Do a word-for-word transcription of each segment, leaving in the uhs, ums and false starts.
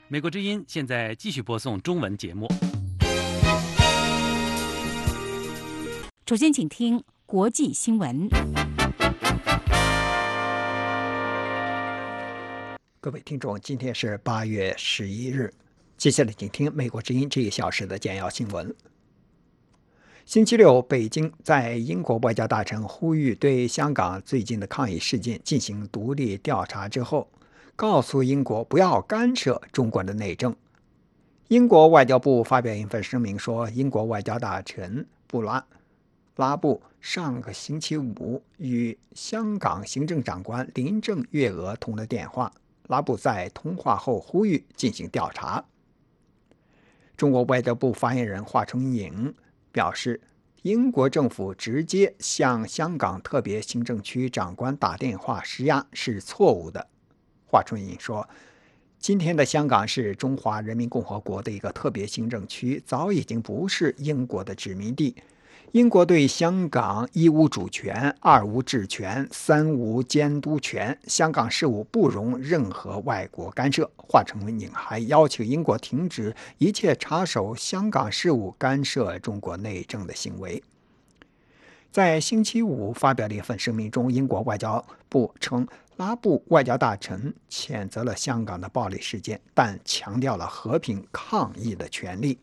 美国之音现在继续播送中文节目。 首先，请听国际新闻。 各位听众，今天是八月十一日，接下来请听美国之音这一小时的简要新闻。星期六，北京在英国外交大臣呼吁对香港最近的抗议事件进行独立调查之后，告诉英国不要干涉中国的内政。英国外交部发表一份声明说，英国外交大臣布拉拉布上个星期五与香港行政长官林郑月娥通了电话，拉布在通话后呼吁进行调查。中国外交部发言人华春莹表示，英国政府直接向香港特别行政区长官打电话施压是错误的。华春莹说，今天的香港是中华人民共和国的一个特别行政区，早已经不是英国的殖民地。英国对香港一无主权，二无治权，三无监督权，香港事务不容任何外国干涉。华春莹还要求英国停止一切插手香港事务、干涉中国内政的行为。在星期五发表的一份声明中，英国外交部称，拉布外交大臣谴责了香港的暴力事件，但强调了和平抗议的权利。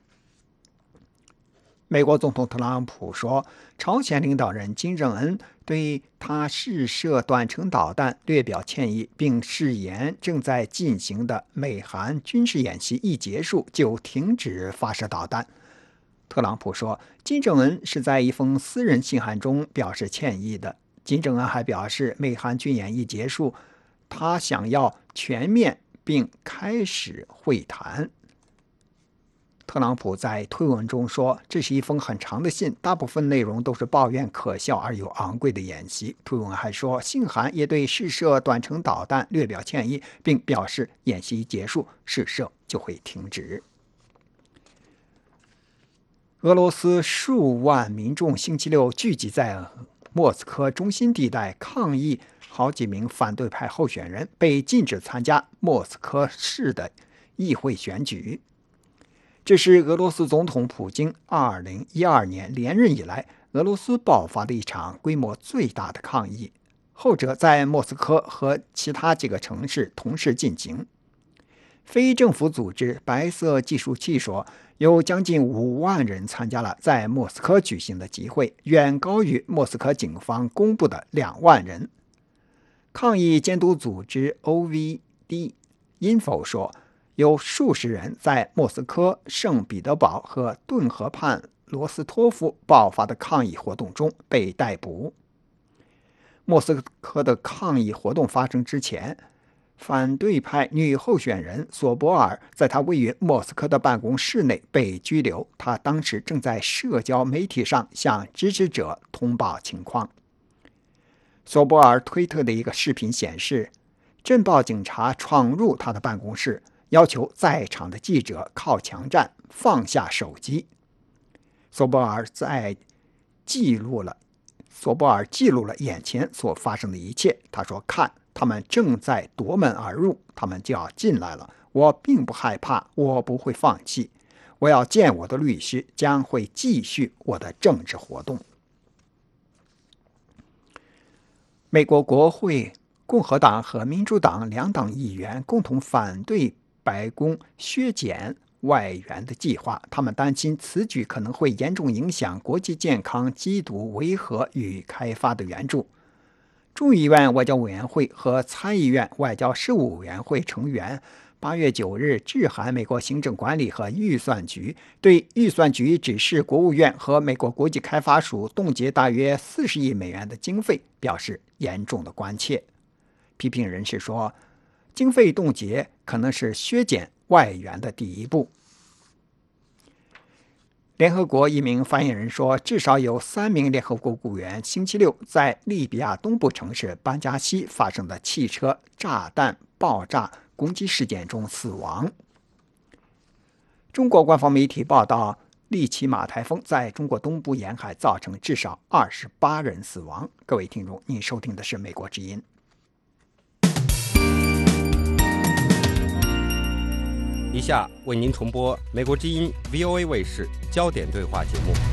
美国总统特朗普说，朝鲜领导人金正恩对他试射短程导弹略表歉意，并誓言正在进行的美韩军事演习一结束就停止发射导弹。特朗普说，金正恩是在一封私人信函中表示歉意的。金正恩还表示，美韩军演一结束，他想要全面并开始会谈。特朗普在推文中说，这是一封很长的信，大部分内容都是抱怨可笑而又昂贵的演习。推文还说，信函也对试射短程导弹略表歉意，并表示演习一结束，试射就会停止。俄罗斯数万民众星期六聚集在莫斯科中心地带抗议，好几名反对派候选人被禁止参加莫斯科市的议会选举。这是俄罗斯总统普京二零一二年连任以来，俄罗斯爆发的一场规模最大的抗议，后者在莫斯科和其他几个城市同时进行。非政府组织白色计数器说，有将近五万人参加了在莫斯科举行的集会，远高于莫斯科警方公布的两万人。抗议监督组织 O V D Info 说，有数十人在莫斯科、圣彼得堡和顿河畔罗斯托夫爆发的抗议活动中被逮捕。莫斯科的抗议活动发生之前，反对派女候选人索博尔在她位于莫斯科的办公室内被拘留，她当时正在社交媒体上向支持者通报情况。索博尔推特的一个视频显示，镇暴警察闯入她的办公室，要求在场的记者靠墙站，放下手机。索博尔在记录了索博尔记录了眼前所发生的一切。他说，看，他们正在夺门而入，他们就要进来了。我并不害怕，我不会放弃。我要见我的律师，将会继续我的政治活动。美国国会共和党和民主党两党议员共同反对白宫削减外援的计划，他们担心此举可能会严重影响国际健康、缉毒、维和与开发的援助。众议院外交委员会和参议院外交事务委员会成员八月九日致函美国行政管理和预算局，对预算局指示国务院和美国国际开发署冻结大约四十亿美元的经费表示严重的关切。批评人士说，经费冻结可能是削减外援的第一步。联合国一名发言人说，至少有三名联合国雇员星期六在利比亚东部城市班加西发生的汽车炸弹爆炸攻击事件中死亡。中国官方媒体报道，利奇马台风在中国东部沿海造成至少二十八人死亡。各位听众，您收听的是美国之音。 下为您重播美国之音 V O A 卫视焦点对话节目。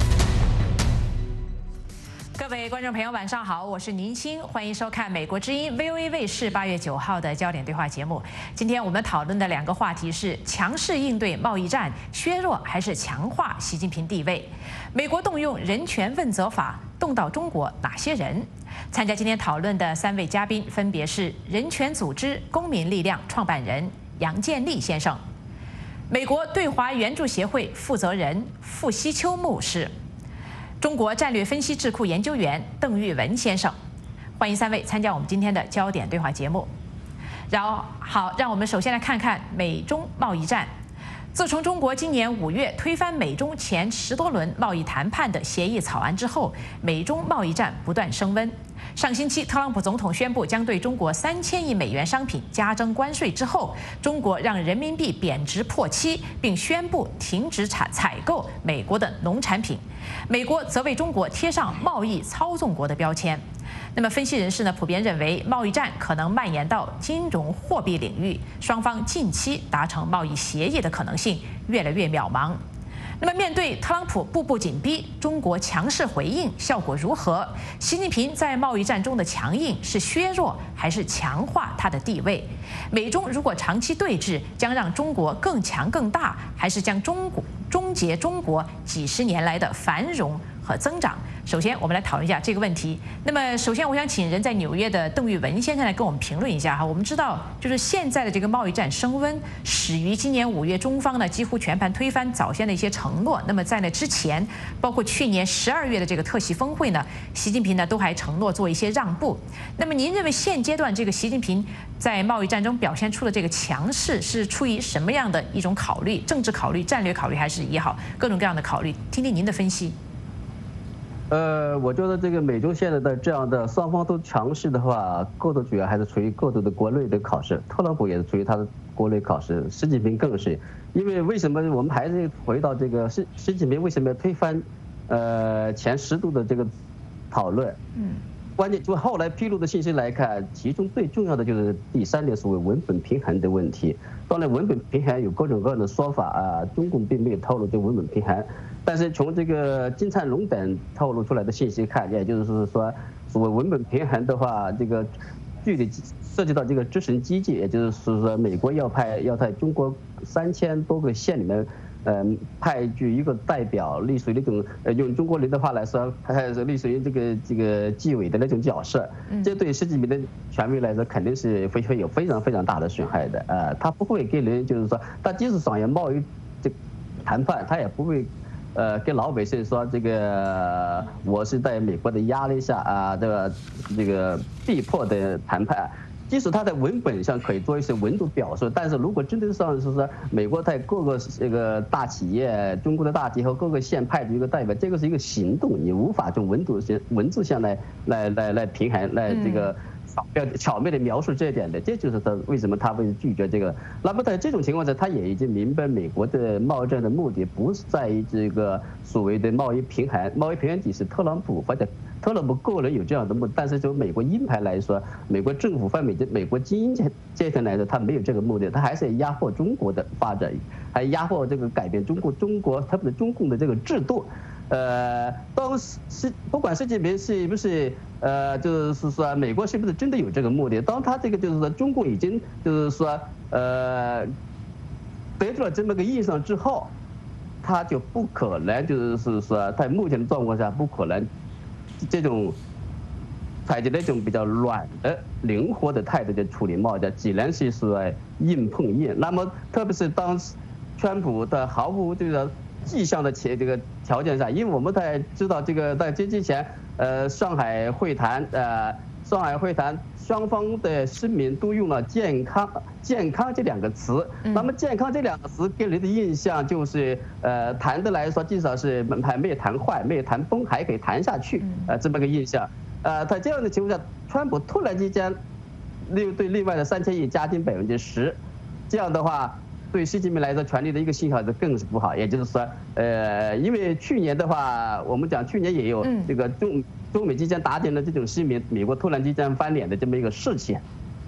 各位观众朋友，晚上好，我是宁青，欢迎收看美国之音 V O A 卫视八月九号的焦点对话节目。今天我们讨论的两个话题是：强势应对贸易战，削弱还是强化习近平地位？美国动用人权问责法，动到中国哪些人？参加今天讨论的三位嘉宾分别是人权组织公民力量创办人杨建立先生，美国对华援助协会负责人傅希秋牧师，中国战略分析智库研究员邓玉文先生。欢迎三位参加我们今天的焦点对话节目。然后好，让我们首先来看看美中贸易战。自从中国今年五月推翻美中前十多轮贸易谈判的协议草案之后，美中贸易战不断升温。上星期，特朗普总统宣布将对中国三千亿美元商品加征关税之后，中国让人民币贬值破七，并宣布停止采采购美国的农产品。美国则为中国贴上贸易操纵国的标签。那么，分析人士呢普遍认为，贸易战可能蔓延到金融货币领域，双方近期达成贸易协议的可能性越来越渺茫。那么，面对特朗普步步紧逼，中国强势回应效果如何？习近平在贸易战中的强硬是削弱还是强化他的地位？美中如果长期对峙，将让中国更强更大，还是将中国终结中国几十年来的繁荣和增长？首先，我们来讨论一下这个问题。那么，首先我想请人在纽约的邓玉文先生来跟我们评论一下哈。我们知道，就是现在的这个贸易战升温，始于今年五月，中方呢几乎全盘推翻早先的一些承诺。那么在那之前，包括去年十二月的这个特席峰会呢，习近平呢都还承诺做一些让步。那么您认为现阶段这个习近平在贸易战中表现出的这个强势，是出于什么样的一种考虑？政治考虑、战略考虑，还是也好，各种各样的考虑？听听您的分析。 呃，我觉得这个美中现在的这样的双方都强势的话，过度主要还是处于过度的国内的考试。特朗普也是处于他的国内考试，习近平更是。因为为什么我们还是回到这个习习近平为什么要推翻呃前十度的这个讨论？嗯，关键就后来披露的信息来看，其中最重要的就是第三点，所谓文本平衡的问题。当然，文本平衡有各种各样的说法啊，中共并没有透露这文本平衡。但是从这个金灿荣等透露出来的信息看，也就是说，所谓文本平衡的话，这个具体涉及到这个执行机制，也就是说，美国要派要在中国三千多个县里面，嗯，派驻一个代表，类似于那种，呃，用中国人的话来说，还是类似于这个这个纪委的那种角色。这对习近平的权威来说，肯定是会会有非常非常大的损害的。呃，他不会给人就是说，他即使商业贸易这谈判，他也不会。呃，跟老百姓说这个，我是在美国的压力下啊，这个这个逼迫的谈判，即使他在文本上可以做一些文字表述，但是如果真的上是说美国在各个这个大企业、中国的大企业和各个县派出一个代表，这个是一个行动，你无法从文字上文字上来来来来平衡，来这个。要巧妙的描述这一点的，这就是他为什么他会拒绝这个。那么在这种情况下，他也已经明白美国的贸易战的目的不是在于这个所谓的贸易平衡，贸易平衡只是特朗普或者特朗普个人有这样的目的，但是就美国鹰派来说，美国政府方面、美国精英阶层来说，他没有这个目的，他还是压迫中国的发展，还压迫这个改变中国中国他们的中共的这个制度。呃，当是不管习近平是不是呃，就是说美国是不是真的有这个目的？当他这个就是说中共已经就是说呃得出了这么个意向之后，他就不可能就是说在目前的状况下不可能这种采取那种比较软的、灵活的态度去处理贸易战，只能是说硬碰硬。那么特别是当川普的毫无这个。迹象的前这个条件下，因为我们在知道这个在这之前，呃，上海会谈，呃，上海会谈双方的声明都用了健康、健康这两个词。那么健康这两个词给人的印象就是，呃，谈的来说至少是还没有谈坏，没有谈崩，还可以谈下去，呃，这么个印象。呃，在这样的情况下，川普突然之间，另对另外的三千亿加进百分之十，这样的话。对习近平来说，权力的一个信号就更是不好。也就是说，呃，因为去年的话，我们讲去年也有这个中中美之间达成的这种声明，美国突然之间翻脸的这么一个事情，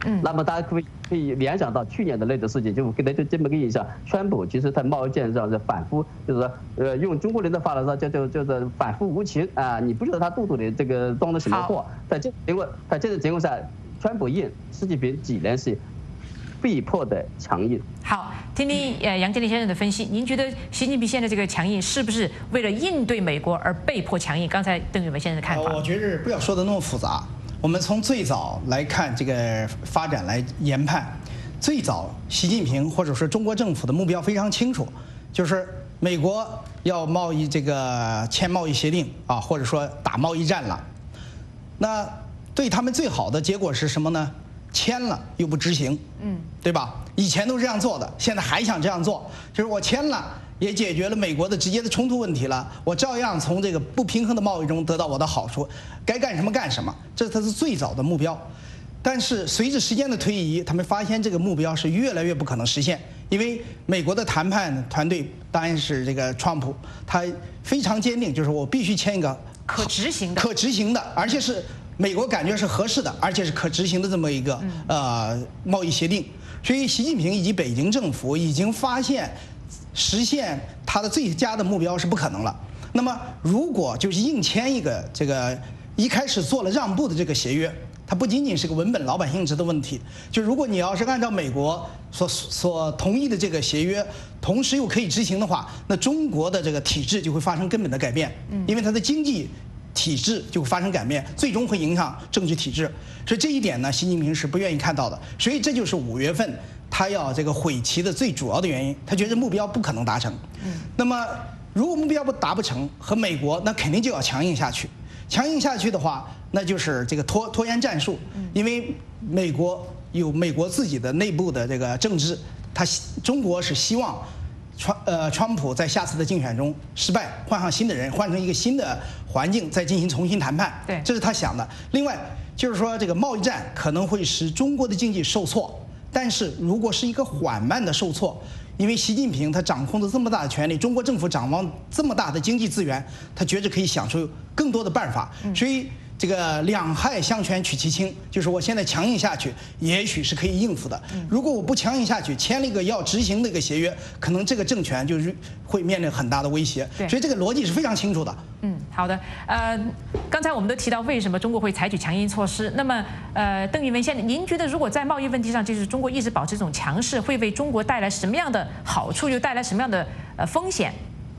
嗯，那么大家可以可以联想到去年的那个事情，就给大家这么个印象，川普其实在贸易战上是反复，就是说，呃，用中国人的话来说，叫叫叫做反复无情啊，你不知道他肚子里这个装的什么货。在这情况，在这种情况下，川普硬，习近平只能是被迫的强硬。 好，听听呃杨建立先生的分析，您觉得习近平现在这个强硬是不是为了应对美国而被迫强硬？刚才邓玉文先生的看法， 我觉得不要说的那么复杂。我们从最早来看这个发展来研判，最早习近平或者说中国政府的目标非常清楚，就是美国要贸易这个签贸易协定啊，或者说打贸易战了。那对他们最好的结果是什么呢？签了又不执行，嗯，对吧？以前都是这样做的，现在还想这样做，就是我签了也解决了美国的直接的冲突问题了，我照样从这个不平衡的贸易中得到我的好处，该干什么干什么，这是他是最早的目标。但是随着时间的推移，他们发现这个目标是越来越不可能实现，因为美国的谈判团队当然是这个川普，他非常坚定，就是我必须签一个可执行的、 可执行的，而且是美国感觉是合适的，而且是可执行的这么一个呃贸易协定。所以习近平以及北京政府已经发现，实现他的最佳的目标是不可能了。那么如果就是硬签一个这个一开始做了让步的这个协约，它不仅仅是个文本老百姓值的问题，就如果你要是按照美国所所同意的这个协约，同时又可以执行的话，那中国的这个体制就会发生根本的改变，因为它的经济体制就会发生改变，最终会影响政治体制。所以这一点呢，习近平是不愿意看到的。所以这就是五月份他要这个毁棋的最主要的原因，他觉得目标不可能达成。嗯，那么如果目标不达不成，和美国那肯定就要强硬下去。强硬下去的话，那就是这个拖拖延战术，因为美国有美国自己的内部的这个政治，他中国是希望川呃川普在下次的竞选中失败，换上新的人，换成一个新的环境，再进行重新谈判。 对， 这是他想的。另外就是说，这个贸易战可能会使中国的经济受挫，但是如果是一个缓慢的受挫，因为习近平他掌控着这么大的权力，中国政府掌握这么大的经济资源，他觉着可以想出更多的办法，所以这个两害相权取其轻，就是我现在强硬下去，也许是可以应付的。如果我不强硬下去，签了一个要执行的一个协约，可能这个政权就是会面临很大的威胁。所以这个逻辑是非常清楚的。 嗯，好的。呃，刚才我们都提到为什么中国会采取强硬措施。那么，呃，邓玉文先生，您觉得如果在贸易问题上，就是中国一直保持这种强势，会为中国带来什么样的好处，又带来什么样的呃风险？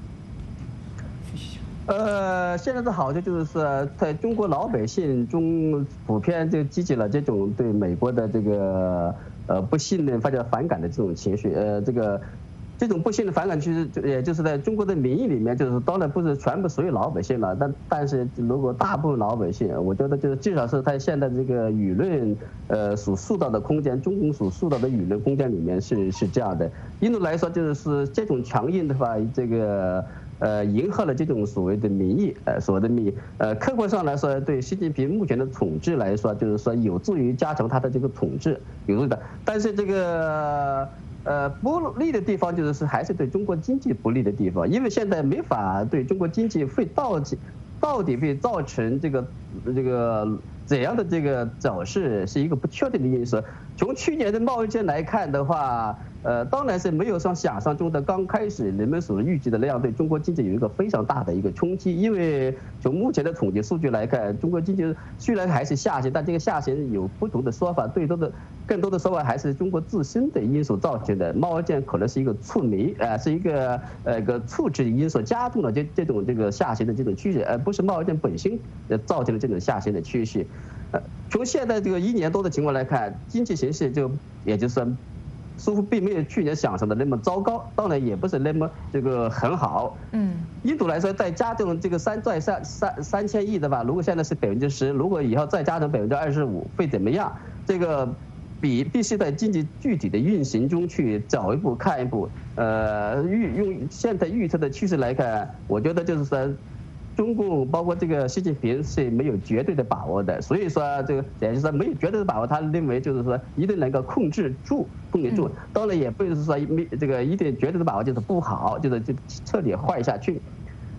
呃，现在的好处就是说，在中国老百姓中普遍就激起了这种对美国的这个呃不信任或者反感的这种情绪。呃，这个这种不信任反感，其实也就是在中国的民意里面，就是当然不是全部所有老百姓了，但但是如果大部分老百姓，我觉得就是至少是在现在这个舆论呃所塑造的空间，中共所塑造的舆论空间里面是是这样的。印度来说，就是这种强硬的话，这个。呃，迎合了这种所谓的民意，呃，所谓的民意，呃，客观上来说，对习近平目前的统治来说，就是说有助于加强他的这个统治，有助的。但是这个呃不利的地方，就是还是对中国经济不利的地方，因为现在没法对中国经济会到到底会造成这个这个怎样的这个走势，是一个不确定的因素。从去年的贸易战来看的话。呃，当然是没有像想象中的刚开始人们所预计的那样对中国经济有一个非常大的一个冲击。因为从目前的统计数据来看，中国经济虽然还是下行，但这个下行有不同的说法，最多的、更多的说法还是中国自身的因素造成的。贸易战可能是一个促媒，呃，是一个呃一个促制因素，加重了这这种这个下行的这种趋势，而不是贸易战本身呃造成的这种下行的趋势。呃，从现在这个一年多的情况来看，经济形势就也就是说。似乎并没有去年想象的那么糟糕，当然也不是那么这个很好。嗯，印度来说，再加这种这个三再三三三千亿的吧，如果现在是百分之十，如果以后再加成百分之二十五，会怎么样？这个比必须在经济具体的运行中去走一步看一步。呃，预用现在预测的趋势来看，我觉得就是说。中共包括这个习近平是没有绝对的把握的，所以说这个也就是说没有绝对的把握，他认为就是说一定能够控制住、控制住。当然也不是说没这个一定绝对的把握就是不好，就是就彻底坏下去。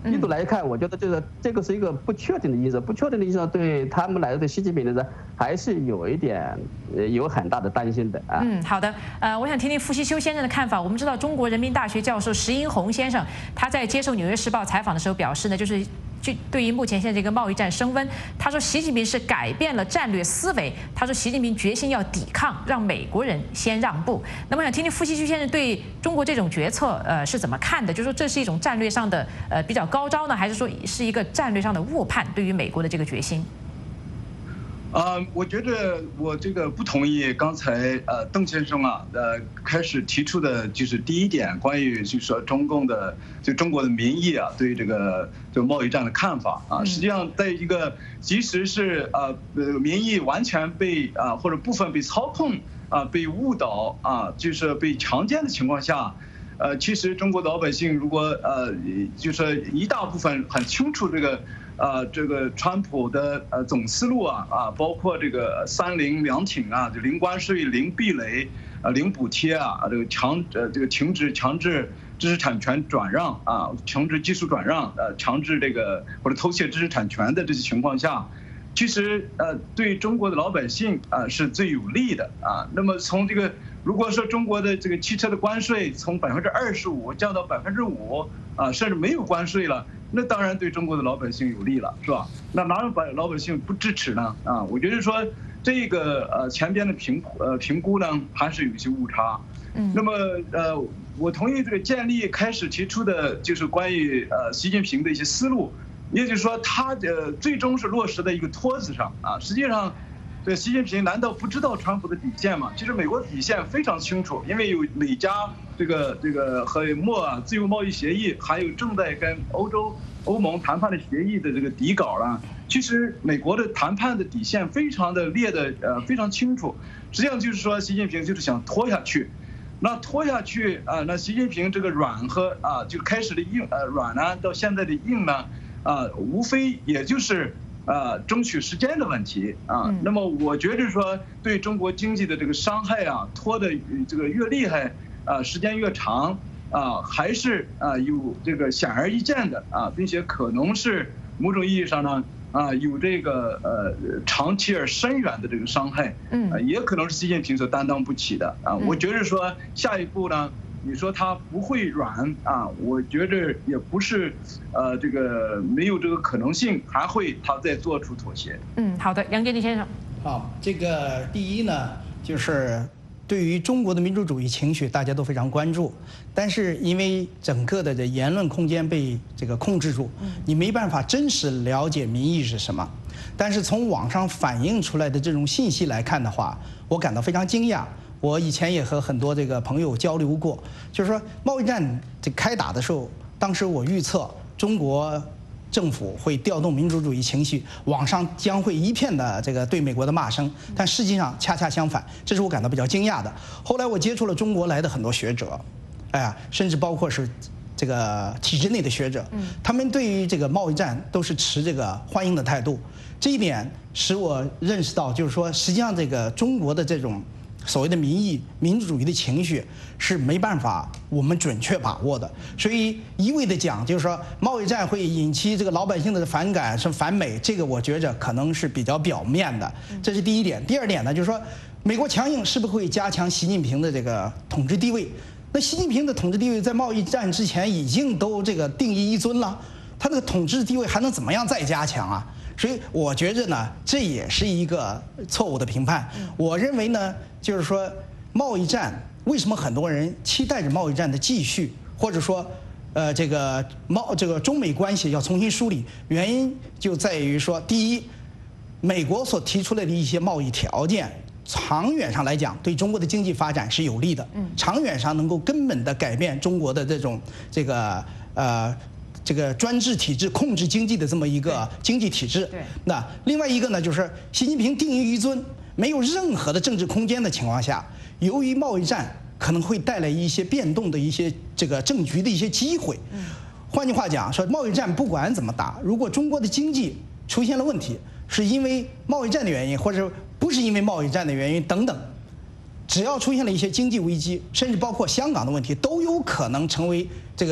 印度来看，我觉得这个这个是一个不确定的因素，不确定的因素对他们来说，对习近平来说还是有一点呃有很大的担心的啊。 嗯，好的，呃，我想听听傅希修先生的看法。我们知道中国人民大学教授石英红先生他在接受《纽约时报》采访的时候表示呢，就是就对于目前现在这个贸易战升温，他说习近平是改变了战略思维，他说习近平决心要抵抗，让美国人先让步。那么我想听听傅希修先生对中国这种决策呃是怎么看的？就是说这是一种战略上的呃比较高招呢，还是说是一个战略上的误判？对于美国的这个决心？ 呃，我觉得我这个不同意刚才呃邓先生啊呃开始提出的就是第一点，关于就是说中共的就中国的民意啊对这个就贸易战的看法啊，实际上在一个即使是呃呃民意完全被啊或者部分被操控啊被误导啊就是被强奸的情况下。呃，其实中国的老百姓如果呃，就是一大部分很清楚这个，呃，这个川普的呃总思路啊啊，包括这个三零两挺啊，就零关税、零壁垒、呃零补贴啊，这个强呃这个停止强制知识产权转让啊，强制技术转让，呃，强制这个或者偷窃知识产权的这些情况下。其实呃，对中国的老百姓啊是最有利的啊。那么从这个，如果说中国的这个汽车的关税从百分之二十五降到百分之五啊，甚至没有关税了，那当然对中国的老百姓有利了，是吧？那哪有把老百姓不支持呢？啊，我觉得说这个呃前边的评呃评估呢还是有一些误差。嗯。那么呃，我同意这个建立开始提出的就是关于呃习近平的一些思路。也就是说，他呃最终是落实在一个托子上啊。实际上，对习近平难道不知道川普的底线吗？其实美国的底线非常清楚，因为有美加这个这个和墨啊自由贸易协议，还有正在跟欧洲欧盟谈判的协议的这个底稿了。其实美国的谈判的底线非常的列的呃非常清楚。实际上就是说，习近平就是想拖下去。那拖下去啊，那习近平这个软和啊就开始的硬呃软呢，到现在的硬呢。啊，无非也就是啊，争取时间的问题啊。那么我觉得说，对中国经济的这个伤害啊，拖的这个越厉害啊，时间越长啊，还是啊有这个显而易见的啊，并且可能是某种意义上呢啊有这个呃长期而深远的这个伤害，嗯，也可能是习近平所担当不起的啊。我觉得说下一步呢。你说他不会软啊？我觉着也不是，呃，这个没有这个可能性，还会他再做出妥协。 嗯，好的，杨洁篪先生。 好，这个第一呢，就是对于中国的民主主义情绪，大家都非常关注，但是因为整个的这言论空间被这个控制住，你没办法真实了解民意是什么。但是从网上反映出来的这种信息来看的话，我感到非常惊讶。我以前也和很多这个朋友交流过，就是说贸易战这开打的时候，当时我预测中国政府会调动民主主义情绪，网上将会一片的这个对美国的骂声，但实际上恰恰相反，这是我感到比较惊讶的。后来我接触了中国来的很多学者，哎呀，甚至包括是这个体制内的学者，他们对于这个贸易战都是持这个欢迎的态度，这一点使我认识到，就是说实际上这个中国的这种。所谓的民意、民主主义的情绪是没办法我们准确把握的，所以一味的讲就是说贸易战会引起这个老百姓的反感，是反美，这个我觉着可能是比较表面的，这是第一点。第二点呢，就是说美国强硬是不是会加强习近平的这个统治地位？那习近平的统治地位在贸易战之前已经都这个定义一尊了，他这个统治地位还能怎么样再加强啊？所以我觉着呢，这也是一个错误的评判。我认为呢，就是说贸易战为什么很多人期待着贸易战的继续，或者说，呃，这个贸这个中美关系要重新梳理，原因就在于说，第一，美国所提出来的一些贸易条件，长远上来讲对中国的经济发展是有利的，长远上能够根本的改变中国的这种这个呃。这个专制体制控制经济的这么一个经济体制，那另外一个呢，就是习近平定于一尊，没有任何的政治空间的情况下，由于贸易战可能会带来一些变动的一些这个政局的一些机会。换句话讲，说贸易战不管怎么打，如果中国的经济出现了问题，是因为贸易战的原因，或者不是因为贸易战的原因等等，只要出现了一些经济危机，甚至包括香港的问题，都有可能成为这个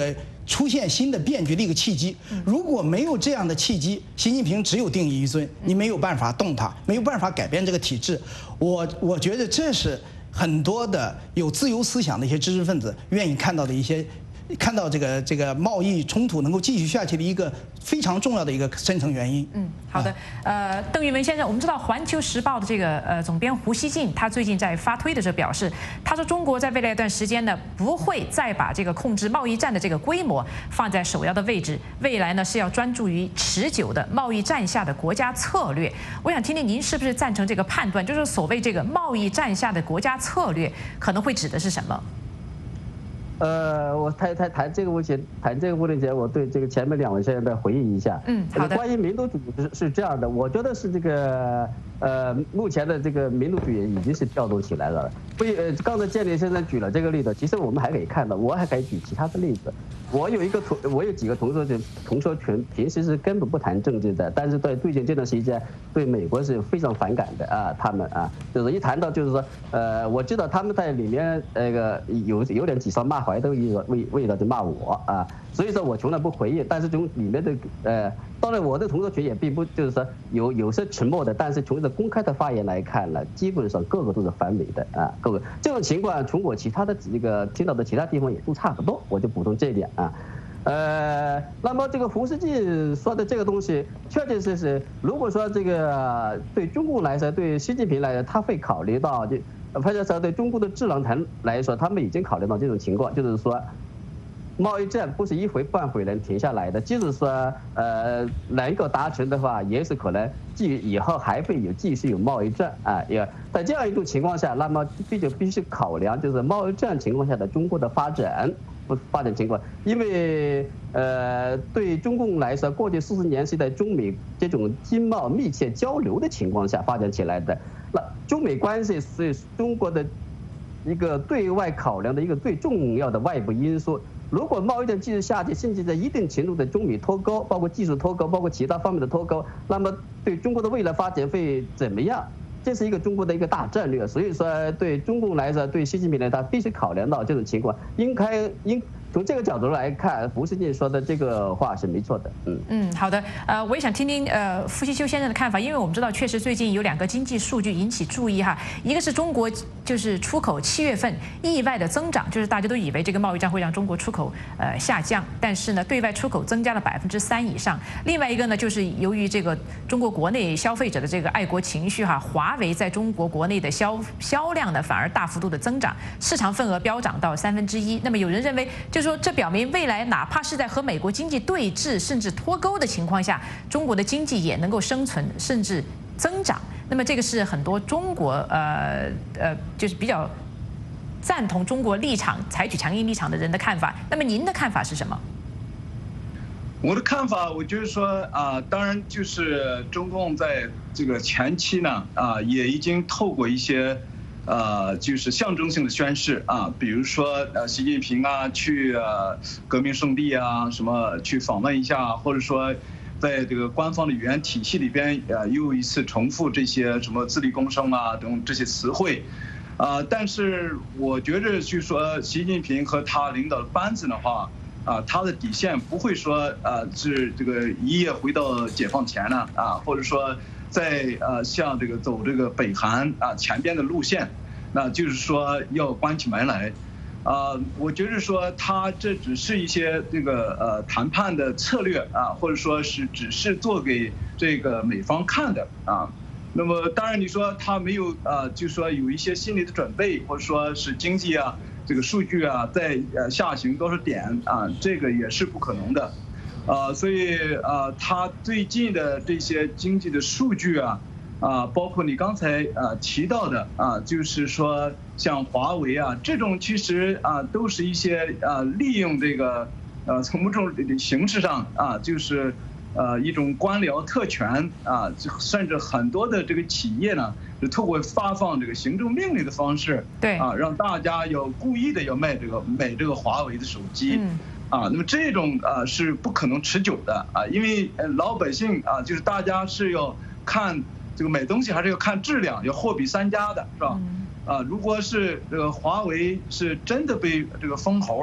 出现新的变局的一个契机。如果没有这样的契机，习近平只有定于一尊，你没有办法动他，没有办法改变这个体制。我我觉得这是很多的有自由思想的一些知识分子愿意看到的一些。看到这个这个贸易冲突能够继续下去的一个非常重要的一个深层原因。 嗯，好的。呃，邓玉文先生，我们知道《环球时报》的这个呃总编胡锡进，他最近在发推的时候表示，他说中国在未来一段时间呢，不会再把这个控制贸易战的这个规模放在首要的位置，未来呢是要专注于持久的贸易战下的国家策略。我想听听您是不是赞成这个判断，就是所谓这个贸易战下的国家策略可能会指的是什么？ 呃，我谈谈谈这个问题，谈这个问题前，我对这个前面两位先生再回应一下。 嗯，好的。 关于民族主义是是这样的，我觉得是这个呃，目前的这个民族主义已经是调动起来了。不，呃，刚才建立先生举了这个例子，其实我们还可以看到，我还可以举其他的例子。我有一个同，我有几个同桌群，同桌群平时是根本不谈政治的，但是对最近这段时间对美国是非常反感的啊，他们啊，就是一谈到就是说，呃，我知道他们在里面那个有有点指桑骂槐的味味味道就骂我啊，所以说我从来不回应，但是从里面的呃，当然我的同桌群也并不就是说有有些沉默的，但是从这公开的发言来看呢，基本上个个都是反美的啊，各个这种情况从我其他的几个听到的其他地方也都差不多，我就补充这一点啊。呃，那么这个胡锡进说的这个东西，确确实实，如果说这个对中共来说，对习近平来说，他会考虑到，就或者说对中国的智囊团来说，他们已经考虑到这种情况，就是说，贸易战不是一回半回能停下来的，即使说呃能够达成的话，也是可能继以后还会有继续有贸易战啊，也在这样一种情况下，那么必就必须考量就是贸易战情况下的中国的发展。发展情况，因为呃，对中共来说，过去四十年是在中美这种经贸密切交流的情况下发展起来的。那中美关系是中国的一个对外考量的一个最重要的外部因素。如果贸易战继续下去，甚至在一定程度的中美脱钩，包括技术脱钩，包括其他方面的脱钩，那么对中国的未来发展会怎么样？这是一个中国的一个大战略，所以说对中共来说，对习近平来说，他必须考量到这种情况，应该应从这个角度来看，胡锡进说的这个话是没错的。嗯嗯，好的。呃，我也想听听呃傅希修先生的看法，因为我们知道确实最近有两个经济数据引起注意哈，一个是中国就是出口七月份意外的增长，就是大家都以为这个贸易战会让中国出口呃下降，但是呢对外出口增加了百分之三以上。另外一个呢就是由于这个中国国内消费者的这个爱国情绪哈，华为在中国国内的销销量呢反而大幅度的增长，市场份额飙涨到三分之一。那么有人认为就是说这表明未来哪怕是在和美国经济对峙甚至脱钩的情况下，中国的经济也能够生存甚至增长。那么这个是很多中国呃呃就是比较赞同中国立场采取强硬立场的人的看法。那么您的看法是什么？ 我的看法，我就是说啊、呃，当然就是中共在这个前期呢啊、呃，也已经透过一些呃，就是象征性的宣誓啊，比如说呃，习近平啊去呃革命圣地啊，什么去访问一下，或者说在这个官方的语言体系里边呃又一次重复这些什么自力更生啊等这些词汇。啊，但是我觉着，就说习近平和他领导的班子的话，啊，他的底线不会说，呃，是这个一夜回到解放前呢，啊，或者说在呃像这个走这个北韩啊前边的路线，那就是说要关起门来，啊，我觉着说他这只是一些这个呃谈判的策略啊，或者说是只是做给这个美方看的啊。那么当然你说他没有啊，就是说有一些心理的准备，或者说是经济啊这个数据啊在呃下行多少点啊，这个也是不可能的，啊，所以啊他最近的这些经济的数据啊啊，包括你刚才啊提到的啊，就是说像华为啊这种，其实啊都是一些啊利用这个呃从某种形式上啊就是。呃，一种官僚特权啊，甚至很多的这个企业呢，是透过发放这个行政命令的方式， 对啊，让大家要故意的要卖这个买这个华为的手机，嗯、啊，那么这种啊是不可能持久的啊，因为老百姓啊，就是大家是要看这个买东西还是要看质量，要货比三家的，是吧？嗯、啊，如果是这个华为是真的被这个封喉了。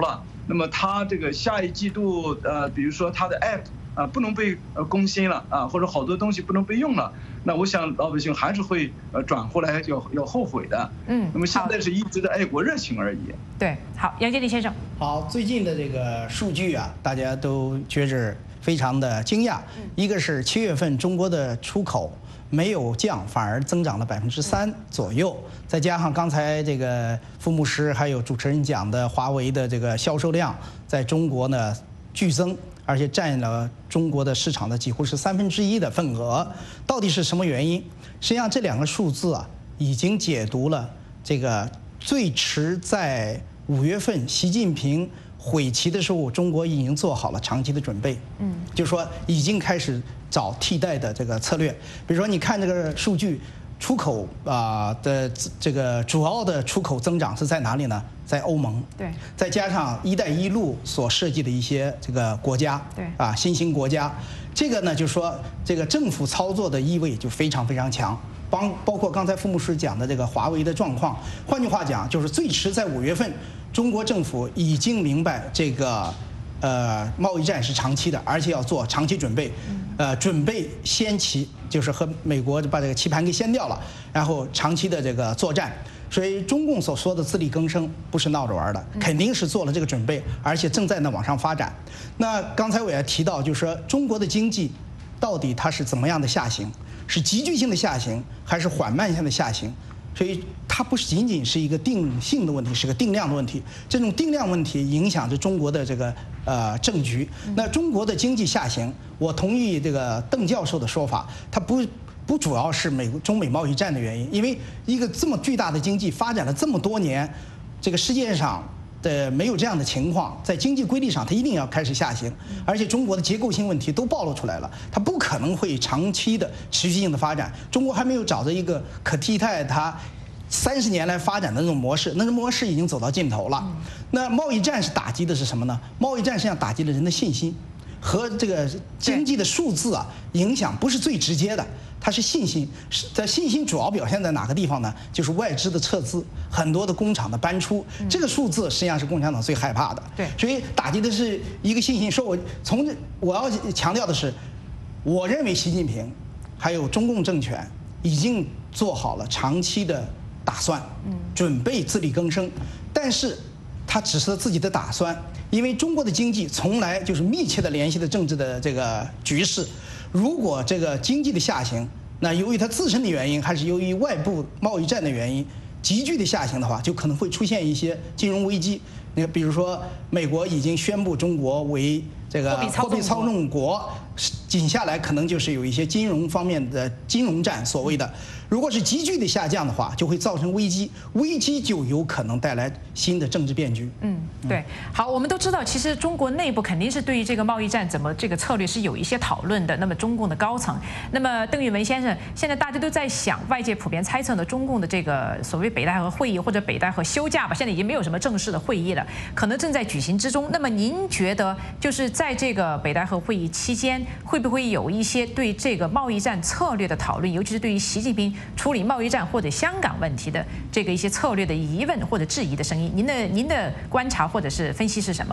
那么它这个下一季度呃，比如说它的 App 啊不能被呃更新了啊，或者好多东西不能被用了，那我想老百姓还是会呃转过来要要后悔的。 嗯， 那么现在是一直的爱国热情而已。 对，好，杨洁篪先生。 好，最近的这个数据啊，大家都觉着非常的惊讶。一个是七月份中国的出口没有降，反而增长了百分之三左右，再加上刚才这个傅牧师还有主持人讲的华为的这个销售量在中国呢剧增，而且占了中国的市场的几乎是三分之一的份额。到底是什么原因？实际上这两个数字啊，已经解读了这个最迟在五月份习近平会期的时候，中国已经做好了长期的准备。嗯，就是说已经开始找替代的这个策略。比如说，你看这个数据，出口啊的这个主要的出口增长是在哪里呢？在欧盟。 对。再加上“一带一路”所涉及的一些这个国家。 对。 啊，新兴国家，这个呢，就是说这个政府操作的意味就非常非常强。帮包括刚才傅牧师讲的这个华为的状况，换句话讲，就是最迟在五月份，中国政府已经明白这个，呃，贸易战是长期的，而且要做长期准备，呃，准备先期就是和美国把这个棋盘给掀掉了，然后长期的这个作战。所以中共所说的自力更生不是闹着玩的，肯定是做了这个准备，而且正在呢往上发展。那刚才我也提到，就是说中国的经济到底它是怎么样的下行？是急剧性的下行，还是缓慢性的下行？所以它不是仅仅是一个定性的问题，是个定量的问题。这种定量问题影响着中国的这个呃政局。那中国的经济下行，我同意这个邓教授的说法，它不不主要是美中美贸易战的原因，因为一个这么巨大的经济发展了这么多年，这个世界上的没有这样的情况，在经济规律上它一定要开始下行，而且中国的结构性问题都暴露出来了，它不可能会长期的持续性的发展。中国还没有找着一个可替代它三十年来发展的那种模式，那种模式已经走到尽头了。那贸易战是打击的是什么呢？贸易战实际上打击了人的信心，和这个经济的数字啊影响不是最直接的。它是信心，是在信心主要表现在哪个地方呢？就是外资的撤资，很多的工厂的搬出，这个数字实际上是共产党最害怕的。 对， 所以打击的是一个信心。说我从我要强调的是，我认为习近平还有中共政权已经做好了长期的打算，准备自力更生，但是他只是自己的打算，因为中国的经济从来就是密切的联系的政治的这个局势。如果这个经济的下行，那由于它自身的原因，还是由于外部贸易战的原因，急剧的下行的话，就可能会出现一些金融危机。那比如说，美国已经宣布中国为这个货币操纵国，紧下来可能就是有一些金融方面的金融战，所谓的。如果是急剧的下降的话，就会造成危机，危机就有可能带来新的政治变局。 嗯，对。好，我们都知道，其实中国内部肯定是对于这个贸易战怎么这个策略是有一些讨论的。那么中共的高层，那么邓玉文先生，现在大家都在想，外界普遍猜测呢，中共的这个所谓北戴河会议或者北戴河休假吧，现在已经没有什么正式的会议了，可能正在举行之中。那么您觉得，就是在这个北戴河会议期间，会不会有一些对这个贸易战策略的讨论，尤其是对于习近平处理贸易战或者香港问题的这个一些策略的疑问或者质疑的声音？您的您的观察或者是分析是什么？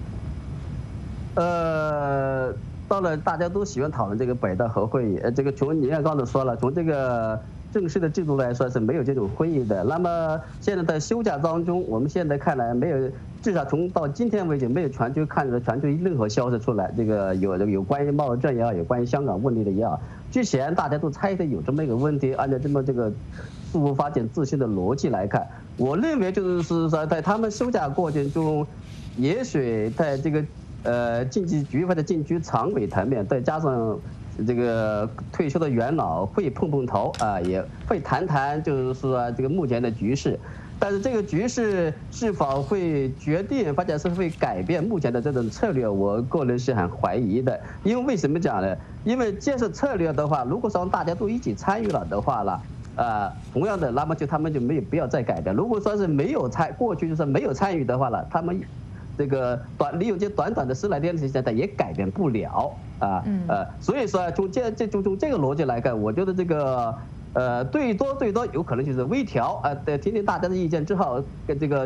呃，到了大家都喜欢讨论这个北戴河会议，呃，这个从你看刚才说了，从这个正式的制度来说是没有这种会议的。那么现在在休假当中，我们现在看来没有，至少从到今天为止没有传出看着传出任何消息出来，这个有有关于贸易战也好，有关于香港问题的也好。之前大家都猜的有这么一个问题，按照这么这个事物发展自身的逻辑来看，我认为就是说在他们休假过程中，也许在这个呃经济局或者经济局常委层面，再加上这个退休的元老会碰碰头啊，也会谈谈就是说这个目前的局势。但是这个局势是否会决定，或者是会改变目前的这种策略，我个人是很怀疑的。因为为什么讲呢？因为建设策略的话，如果说大家都一起参与了的话呢，呃，同样的，那么就他们就没有必要再改变。如果说是没有参，过去就是没有参与的话呢，他们这个短利用这短短的十来天的时间，它也改变不了啊。呃，所以说从这这从从这个逻辑来看，我觉得这个。呃，最多最多有可能就是微调啊，呃，听听大家的意见之后，跟这个经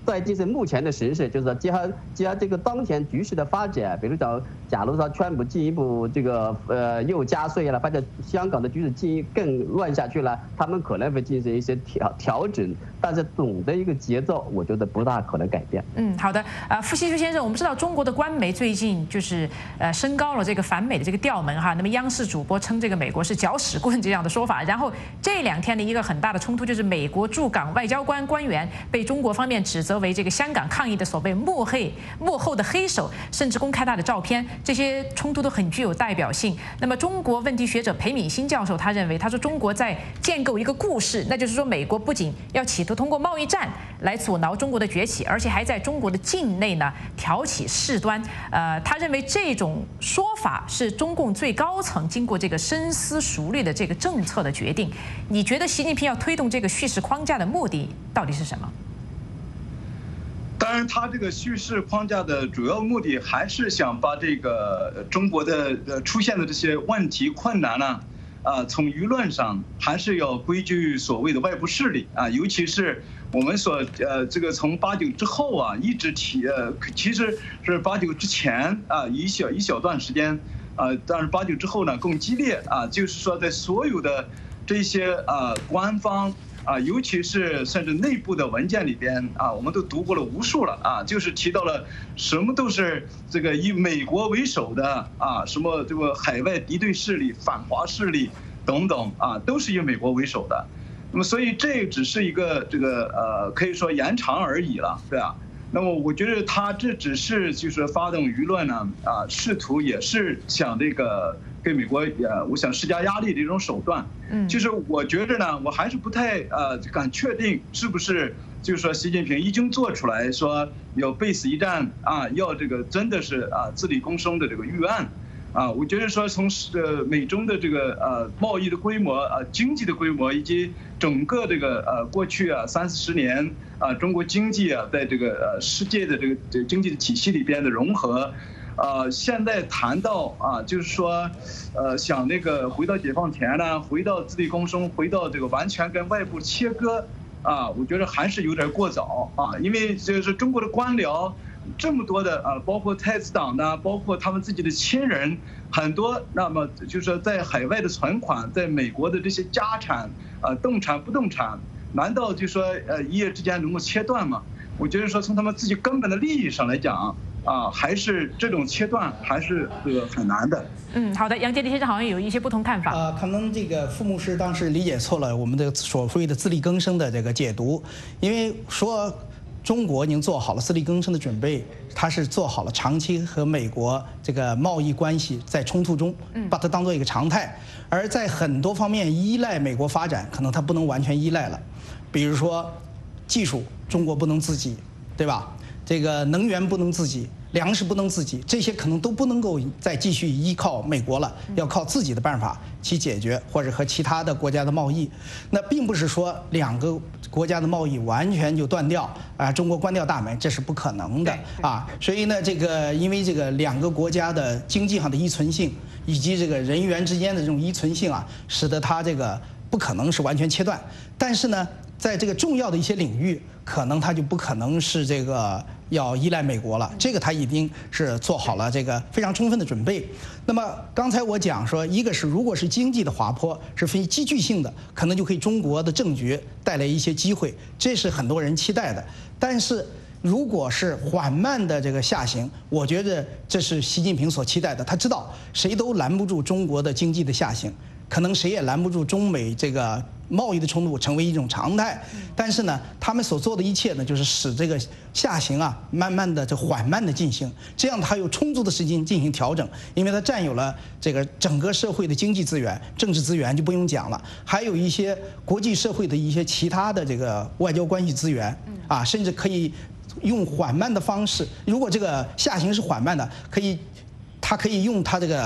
在这些目前的形势，就是说结合结合这个当前局势的发展，比如讲，假如说川普进一步这个呃又加税了，或者香港的局势进一更乱下去了，他们可能会进行一些调调整，但是总的一个节奏，我觉得不大可能改变。 嗯，好的。呃，傅希修先生，我们知道中国的官媒最近就是呃升高了这个反美的这个调门哈，那么央视主播称这个美国是搅屎棍这样的说法，然后这两天的一个很大的冲突就是美国驻港外交官官员被中国方面指责为这个香港抗议的所谓幕黑幕后的黑手，甚至公开他的照片，这些冲突都很具有代表性。那么中国问题学者裴敏欣教授他认为，他说中国在建构一个故事，那就是说美国不仅要企图通过贸易战来阻挠中国的崛起，而且还在中国的境内呢挑起事端。呃，他认为这种说法是中共最高层经过这个深思熟虑的这个政策的决定。你觉得习近平要推动这个叙事框架的目的到底是什么？ 当然，他这个叙事框架的主要目的还是想把这个中国的呃出现的这些问题困难呢，啊，从舆论上还是要归咎于所谓的外部势力啊，尤其是我们所呃这个从八九之后啊，一直提呃其实是八九之前啊一小一小段时间啊，但是八九之后呢更激烈啊，就是说在所有的这些啊官方。啊，尤其是甚至内部的文件里边啊，我们都读过了无数了啊，就是提到了什么都是这个以美国为首的啊，什么这个海外敌对势力、反华势力等等啊，都是以美国为首的。那么，所以这只是一个这个呃，可以说延长而已了，对吧？那么，我觉得他这只是就是发动舆论呢啊，试图也是想这个。给美国呃，我想施加压力的一种手段，嗯，就是我觉着呢，我还是不太呃敢确定是不是就是说习近平已经做出来说要背死一战啊，要这个真的是啊自力更生的这个预案，啊，我觉得说从呃美中的这个呃贸易的规模啊、经济的规模以及整个这个呃过去啊三四十年啊中国经济啊在这个呃世界的这个这经济的体系里边的融合。呃，现在谈到啊，就是说，呃，想那个回到解放前呢，回到自力更生，回到这个完全跟外部切割，啊，我觉得还是有点过早啊，因为就是中国的官僚这么多的啊，包括太子党呢，包括他们自己的亲人，很多，那么就是说在海外的存款，在美国的这些家产啊，动产不动产，难道就说呃一夜之间能够切断吗？我觉得说从他们自己根本的利益上来讲。啊，还是这种切断还是呃很难的。 嗯，好的，杨洁篪先生好像有一些不同看法。 呃，可能这个傅牧师当时理解错了我们的所谓的自力更生的这个解读，因为说中国已经做好了自力更生的准备，它是做好了长期和美国这个贸易关系在冲突中，把它当做一个常态，而在很多方面依赖美国发展，可能它不能完全依赖了，比如说技术，中国不能自己，对吧？这个能源不能自己，粮食不能自己，这些可能都不能够再继续依靠美国了，要靠自己的办法去解决，或者和其他的国家的贸易。那并不是说两个国家的贸易完全就断掉啊，中国关掉大门，这是不可能的啊。所以呢，这个因为这个两个国家的经济上的依存性，以及这个人员之间的这种依存性啊，使得它这个不可能是完全切断。但是呢，在这个重要的一些领域，可能它就不可能是这个要依赖美国了，这个它已经是做好了这个非常充分的准备。那么刚才我讲说，一个是如果是经济的滑坡是非积聚性的，可能就可以中国的政局带来一些机会，这是很多人期待的。但是如果是缓慢的这个下行，我觉得这是习近平所期待的。他知道谁都拦不住中国的经济的下行，可能谁也拦不住中美这个贸易的冲突成为一种常态，但是呢，他们所做的一切呢，就是使这个下行啊，慢慢的、这缓慢的进行，这样它有充足的时间进行调整，因为它占有了这个整个社会的经济资源、政治资源就不用讲了，还有一些国际社会的一些其他的这个外交关系资源啊，甚至可以用缓慢的方式，如果这个下行是缓慢的，可以，它可以用它这个。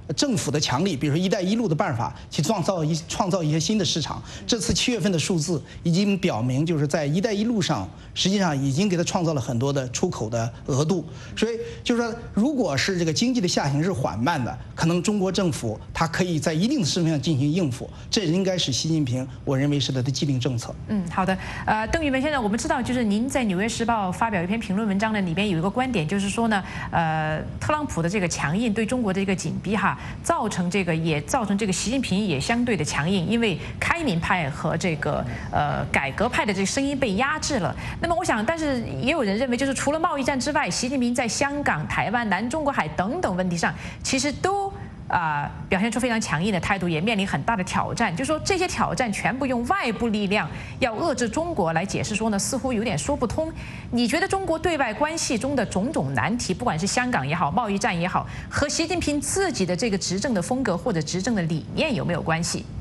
政府的强力，比如说“一带一路”的办法，去创造一创造一些新的市场。这次七月份的数字已经表明，就是在“一带一路”上，实际上已经给它创造了很多的出口的额度。所以就是说，如果是这个经济的下行是缓慢的，可能中国政府它可以在一定的事情上进行应付。这应该是习近平，我认为是他的既定政策。 嗯，好的。呃，邓玉文先生，我们知道，就是您在《纽约时报》发表一篇评论文章呢，里边有一个观点，就是说呢，呃，特朗普的这个强硬对中国的一个紧逼哈。造成这个也造成这个习近平也相对的强硬，因为开明派和这个呃改革派的这个声音被压制了。那么我想，但是也有人认为，就是除了贸易战之外，习近平在香港、台湾、南中国海等等问题上，其实都。啊、呃，表现出非常强硬的态度，也面临很大的挑战。就说这些挑战全部用外部力量要遏制中国来解释说呢，似乎有点说不通。你觉得中国对外关系中的种种难题，不管是香港也好，贸易战也好，和习近平自己的这个执政的风格或者执政的理念有没有关系？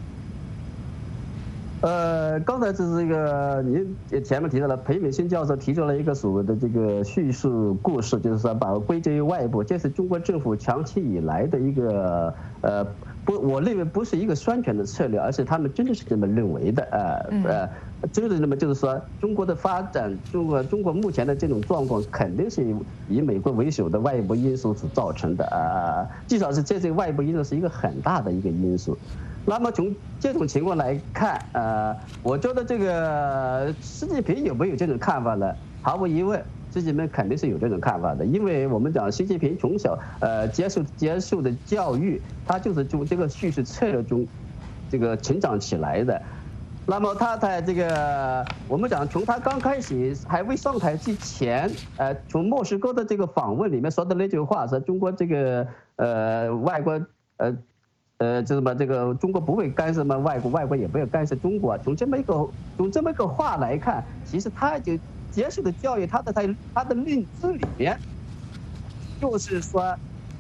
呃，刚才这是一个您前面提到了，裴美欣教授提出了一个所谓的这个叙述故事，就是说把归结于外部，这是中国政府长期以来的一个呃不，我认为不是一个宣传的策略，而是他们真的是这么认为的，呃呃，真的那么就是说中国的发展，中国中国目前的这种状况肯定是以美国为首的外部因素所造成的，呃，至少是这些外部因素是一个很大的一个因素。那么从这种情况来看，呃，我觉得这个习近平有没有这种看法呢？毫无疑问，习近平肯定是有这种看法的，因为我们讲习近平从小呃接受接受的教育，他就是从这个叙事策略中这个成长起来的。那么他在这个我们讲从他刚开始还未上台之前，呃，从莫斯科的这个访问里面说的那句话，说中国这个呃外国呃。呃，就是把这个中国不会干涉嘛，外国外国也不要干涉中国。从这么一个从这么一个话来看，其实他就接受的教育，他的他他的认知里面，就是说，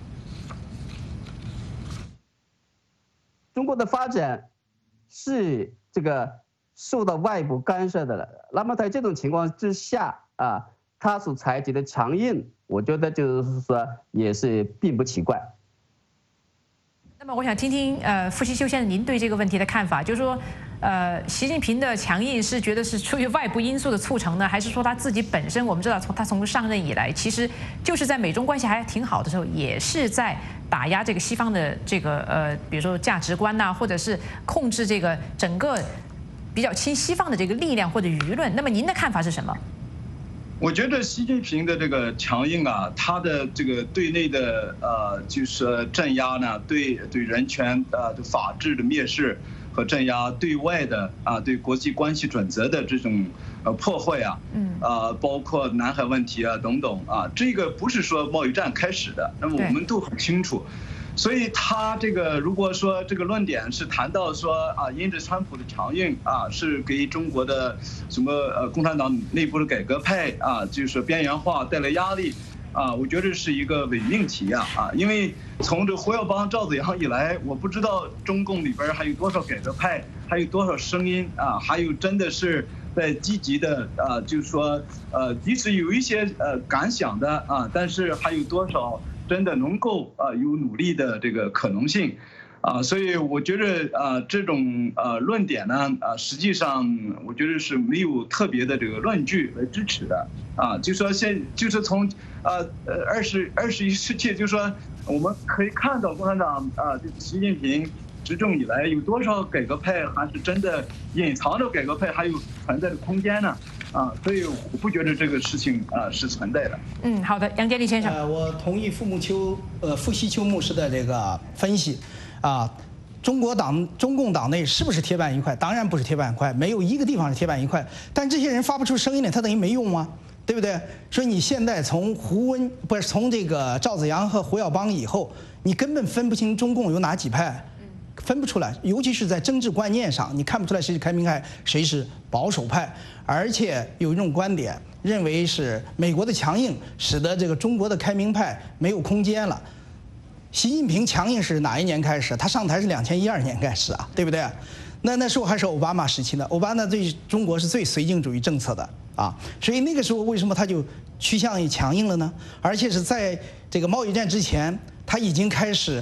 中国的发展是这个受到外部干涉的了。那么在这种情况之下啊，他所采取的强硬，我觉得就是说也是并不奇怪。 那么我想听听呃傅希修先生您对这个问题的看法，就是说，呃，习近平的强硬是觉得是出于外部因素的促成呢，还是说他自己本身？我们知道从他从上任以来，其实就是在美中关系还挺好的时候，也是在打压这个西方的这个呃，比如说价值观呐、啊，或者是控制这个整个比较亲西方的这个力量或者舆论。那么您的看法是什么？ 我觉得习近平的这个强硬啊，他的这个对内的呃，就是镇压呢，对对人权啊、对法治的蔑视和镇压，对外的啊，对国际关系准则的这种呃破坏啊，嗯，啊，包括南海问题啊等等啊，这个不是说贸易战开始的，那么我们都很清楚。所以他这个如果说这个论点是谈到说啊，因着川普的强硬啊，是给中国的什么呃共产党内部的改革派啊，就是边缘化带来压力啊，我觉得是一个伪命题啊啊，因为从这胡耀邦、赵紫阳以来，我不知道中共里边还有多少改革派，还有多少声音啊，还有真的是在积极的啊，就是说呃，即使有一些呃感想的啊，但是还有多少真的能够啊有努力的这个可能性，啊，所以我觉得啊这种呃论点呢啊实际上我觉得是没有特别的这个论据来支持的啊，就说现就是从啊呃二十二十一世纪，就说我们可以看到共产党啊这个习近平执政以来有多少改革派还是真的隐藏的改革派还有存在的空间呢？啊，所以我不觉得这个事情啊是存在的。 嗯，好的，杨洁篪先生。 呃，我同意傅木秋呃傅希秋牧师的这个分析，啊，中国党中共党内是不是铁板一块？当然不是铁板一块，没有一个地方是铁板一块。但这些人发不出声音来，他等于没用吗？对不对？所以你现在从胡温不是从这个赵紫阳和胡耀邦以后，你根本分不清中共有哪几派。分不出来，尤其是在政治观念上，你看不出来谁是开明派，谁是保守派。而且有一种观点认为是美国的强硬使得这个中国的开明派没有空间了。习近平强硬是哪一年开始？他上台是两千一二年开始啊，对不对？那那时候还是奥巴马时期呢，奥巴马对中国是最绥靖主义政策的啊，所以那个时候为什么他就趋向于强硬了呢？而且是在这个贸易战之前，他已经开始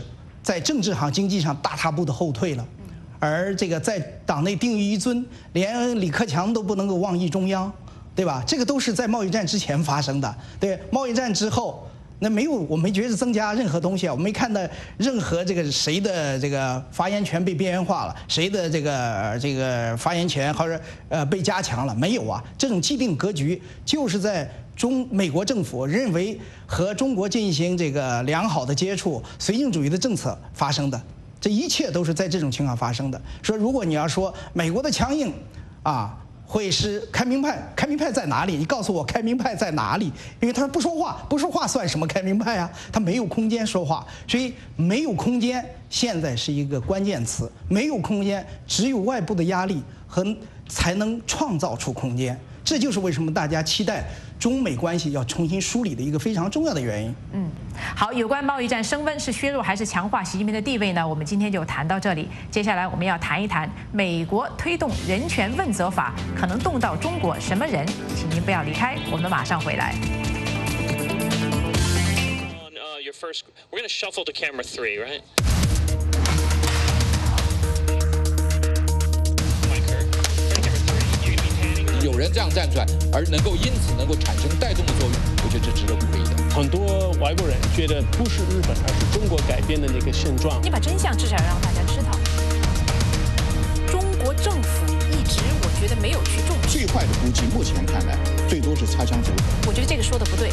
在政治上、经济上大踏步的后退了，而这个在党内定于一尊，连李克强都不能够妄议中央，对吧？这个都是在贸易战之前发生的。对，贸易战之后。那没有，我没觉得增加任何东西啊，我没看到任何这个谁的这个发言权被边缘化了，谁的这个这个发言权或者呃被加强了，没有啊。这种既定格局就是在中美国政府认为和中国进行这个良好的接触、绥靖主义的政策发生的，这一切都是在这种情况发生的。说如果你要说美国的强硬，啊。会是开明派，开明派在哪里？你告诉我开明派在哪里？因为他说不说话，不说话算什么开明派啊？他没有空间说话，所以没有空间现在是一个关键词。没有空间，只有外部的压力和才能创造出空间。这就是为什么大家期待中美关系要重新梳理的一个非常重要的原因。 嗯，好，有关贸易战升温是削弱还是强化习近平的地位呢？我们今天就谈到这里。接下来我们要谈一谈美国推动人权问责法可能动到中国什么人？请您不要离开，我们马上回来。 On your first, we're going to shuffle to camera three, right? 有人这样站出来，而能够因此能够产生带动的作用，我觉得这值得鼓励的。 很多外国人觉得不是日本，而是中国改变的那个现状。 你把真相至少让大家知道。中国政府一直我觉得没有去重视。 最坏的估计，目前看来，最多是擦枪走火。 我觉得这个说的不对。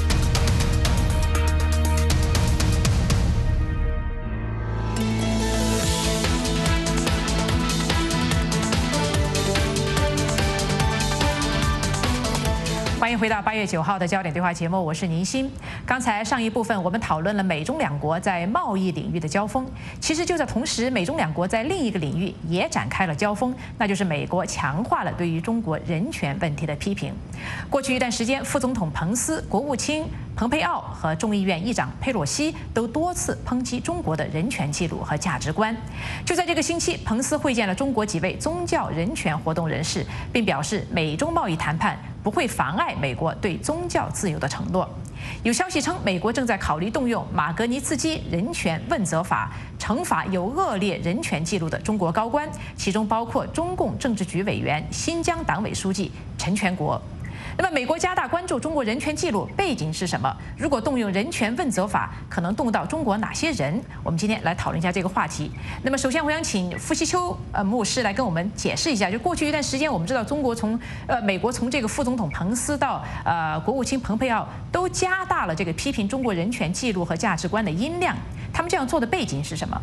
欢迎回到八月九号的焦点对话节目，我是宁鑫。刚才上一部分我们讨论了美中两国在贸易领域的交锋，其实就在同时，美中两国在另一个领域也展开了交锋，那就是美国强化了对于中国人权问题的批评。过去一段时间，副总统彭斯、国务卿蓬佩奥和众议院议长佩洛西都多次抨击中国的人权记录和价值观。就在这个星期，彭斯会见了中国几位宗教人权活动人士，并表示美中贸易谈判不会妨碍美国对宗教自由的承诺。有消息称，美国正在考虑动用马格尼茨基人权问责法，惩罚有恶劣人权记录的中国高官，其中包括中共政治局委员、新疆党委书记陈全国。那么，美国加大关注中国人权记录背景是什么？如果动用人权问责法，可能动到中国哪些人？我们今天来讨论一下这个话题。那么，首先我想请傅希秋呃牧师来跟我们解释一下，就过去一段时间，我们知道中国从呃美国从这个副总统彭斯到呃国务卿蓬佩奥都加大了这个批评中国人权记录和价值观的音量，他们这样做的背景是什么？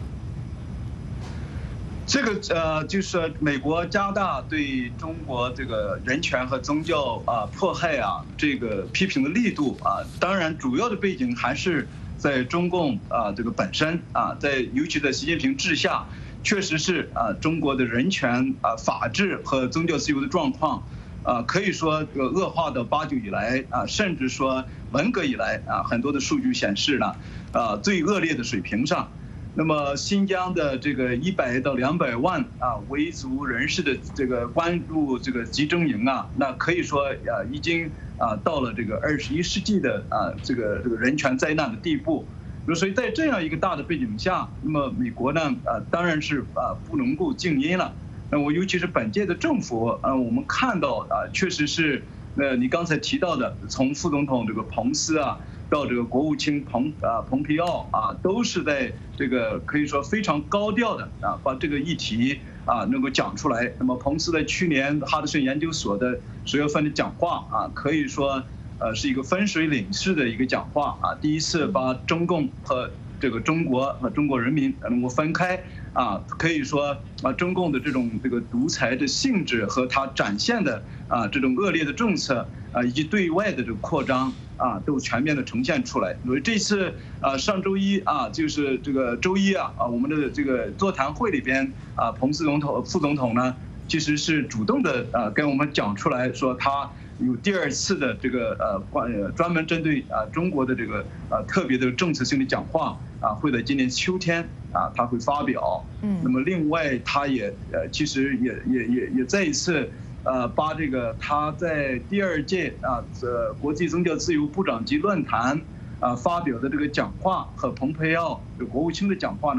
这个呃，就是美国加大对中国这个人权和宗教啊迫害啊这个批评的力度啊，当然主要的背景还是在中共啊这个本身啊，在尤其在习近平治下，确实是啊中国的人权啊法治和宗教自由的状况啊，可以说这个恶化到八九以来啊，甚至说文革以来啊，很多的数据显示呢啊最恶劣的水平上。那么新疆的这个一百到两百万啊维族人士的这个关入这个集中营啊，那可以说啊已经啊到了这个二十一世纪的啊这个这个人权灾难的地步。所以在这样一个大的背景下，那么美国呢啊当然是啊不能够静音了。那我尤其是本届的政府啊，我们看到啊确实是呃你刚才提到的，从副总统这个彭斯啊。到这个国务卿蓬啊蓬佩奥啊，都是在这个可以说非常高调的啊，把这个议题啊能够讲出来。那么彭斯在去年哈德逊研究所的十月份的讲话啊，可以说呃是一个分水岭式的一个讲话啊，第一次把中共和这个中国和中国人民能够分开啊，可以说啊中共的这种这个独裁的性质和它展现的啊这种恶劣的政策啊，以及对外的这个扩张。啊，都全面的呈现出来。所以这次啊，上周一啊，就是这个周一啊，啊，我们的这个座谈会里边啊，彭斯总统、副总统呢，其实是主动的啊，跟我们讲出来说他有第二次的这个呃关专门针对啊中国的这个呃特别的政策性的讲话啊，会在今年秋天啊他会发表。嗯。那么另外他也呃其实也也也也再一次。呃，把这个他在第二届啊，这国际宗教自由部长级论坛啊发表的这个讲话和蓬佩奥这国务卿的讲话呢，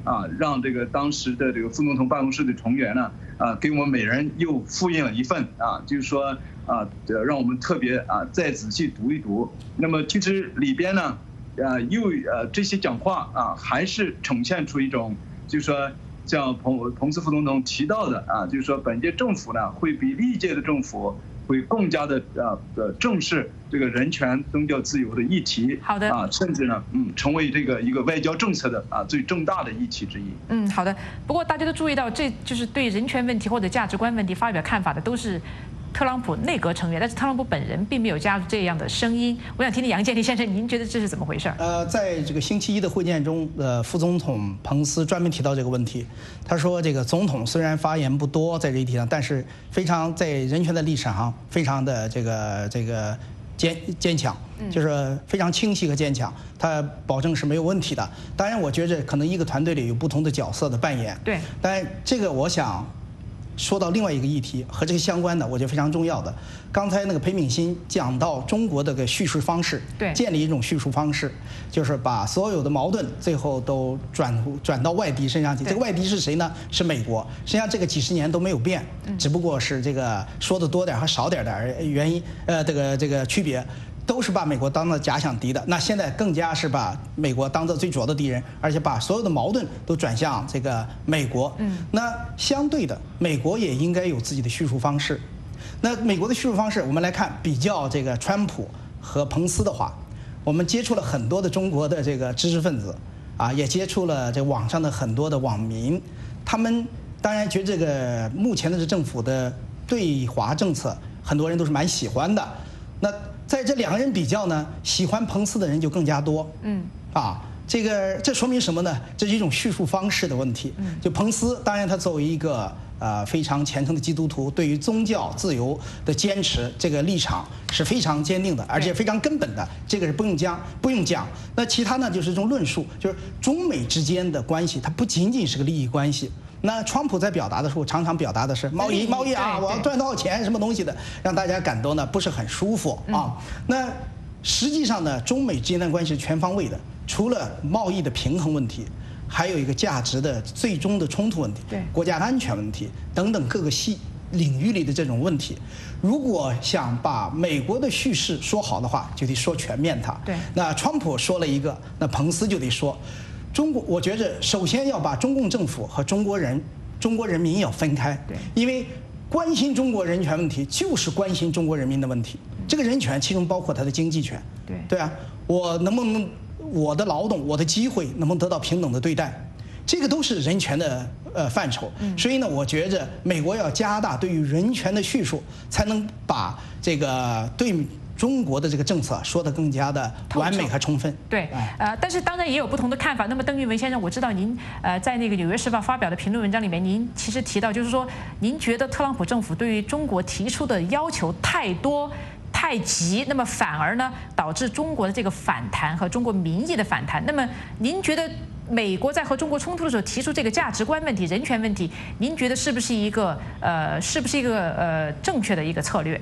啊，让这个当时的这个副总统办公室的成员呢，啊，给我们每人又复印了一份啊，就是说啊，让我们特别啊再仔细读一读。那么其实里边呢，啊，又呃这些讲话啊，还是呈现出一种，就是说像彭彭斯副总统提到的啊，就是说本届政府呢会比历届的政府会更加的呃呃正视这个人权、宗教自由的议题。 好的啊，甚至呢，嗯，成为这个一个外交政策的啊最重大的议题之一。 嗯，好的。不过大家都注意到，这就是对人权问题或者价值观问题发表看法的都是特朗普内阁成员，但是特朗普本人并没有加入这样的声音。我想听听杨建立先生，您觉得这是怎么回事？ 呃，在这个星期一的会见中，呃，副总统彭斯专门提到这个问题。他说，这个总统虽然发言不多在这一题上，但是非常在人权的立场上非常的这个这个坚坚强，就是非常清晰和坚强，他保证是没有问题的。当然，我觉着可能一个团队里有不同的角色的扮演。 对， 但这个我想说到另外一个议题和这个相关的，我觉得非常重要的。刚才那个裴敏欣讲到中国的个叙述方式， 对， 建立一种叙述方式，就是把所有的矛盾最后都转转到外敌身上去。这个外敌是谁呢？是美国。实际上这个几十年都没有变，只不过是这个说的多点和少点的原因，呃，这个这个区别。都是把美国当做假想敌的，那现在更加是把美国当做最主要的敌人，而且把所有的矛盾都转向这个美国。嗯，那相对的，美国也应该有自己的叙述方式。那美国的叙述方式，我们来看比较这个川普和彭斯的话，我们接触了很多的中国的这个知识分子，啊，也接触了这网上的很多的网民，他们当然觉得这个目前的这政府的对华政策，很多人都是蛮喜欢的。那在这两个人比较呢，喜欢彭斯的人就更加多。嗯，啊，这个这说明什么呢？这是一种叙述方式的问题。就彭斯，当然他作为一个呃非常虔诚的基督徒，对于宗教自由的坚持，这个立场是非常坚定的，而且非常根本的，这个是不用讲不用讲。那其他呢，就是一种论述，就是中美之间的关系，它不仅仅是个利益关系。那川普在表达的时候，常常表达的是贸易贸易啊，我要赚多少钱，什么东西的，让大家感到呢不是很舒服啊。那实际上呢，中美之间的关系是全方位的，除了贸易的平衡问题，还有一个价值的最终的冲突问题，对国家的安全问题等等各个细领域里的这种问题。如果想把美国的叙事说好的话，就得说全面它。对，那川普说了一个，那彭斯就得说。中国，我觉着首先要把中共政府和中国人、中国人民要分开，对，因为关心中国人权问题就是关心中国人民的问题。这个人权其中包括他的经济权，对对啊，我能不能我的劳动、我的机会能不能得到平等的对待，这个都是人权的呃范畴。所以呢，我觉着美国要加大对于人权的叙述，才能把这个对中国的这个政策说得更加的完美和充分。对， 呃，但是当然也有不同的看法。那么邓玉文先生，我知道您呃在那个《纽约时报》发表的评论文章里面，您其实提到就是说，您觉得特朗普政府对于中国提出的要求太多、太急，那么反而呢导致中国的这个反弹和中国民意的反弹。那么您觉得美国在和中国冲突的时候提出这个价值观问题、人权问题，您觉得是不是一个呃是不是一个呃正确的一个策略？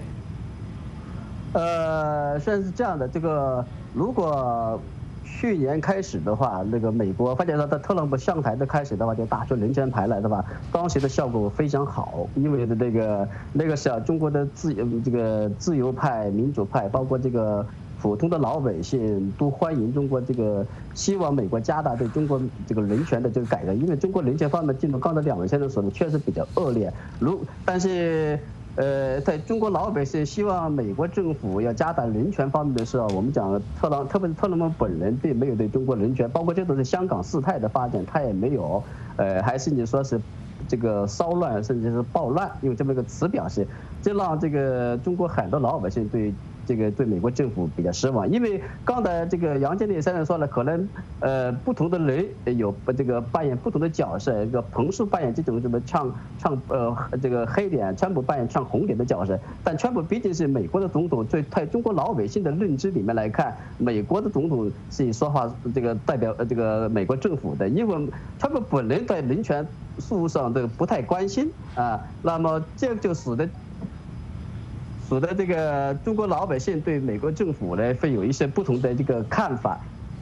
呃，现在是这样的，这个如果去年开始的话，那个美国发现到特朗普上台的开始的话，就打出人权牌来的话，当时的效果非常好，因为的那个那个是中国的自这个自由派、民主派，包括这个普通的老百姓都欢迎中国这个，希望美国加大对中国这个人权的这个改革，因为中国人权方面进入刚才两位先生说的确实比较恶劣，如但是。呃，在中国老百姓希望美国政府要加大人权方面的时候，我们讲特朗，特别是特朗普本人并没有对中国人权，包括这都是香港事态的发展，他也没有，呃，还甚至说是这个骚乱，甚至是暴乱，用这么一个词表示，这让这个中国很多老百姓对。这个对美国政府比较失望，因为刚才这个杨建立先生说了，可能呃不同的人有这个扮演不同的角色，这个彭斯扮演这种什么唱唱呃这个黑脸，川普扮演唱红脸的角色，但川普毕竟是美国的总统，在在中国老百姓的认知里面来看，美国的总统是以说话这个代表这个美国政府的，因为川普本人在人权事务上这不太关心啊，那么这就使得。使得这个中国老百姓对美国政府呢会有一些不同的这个看法，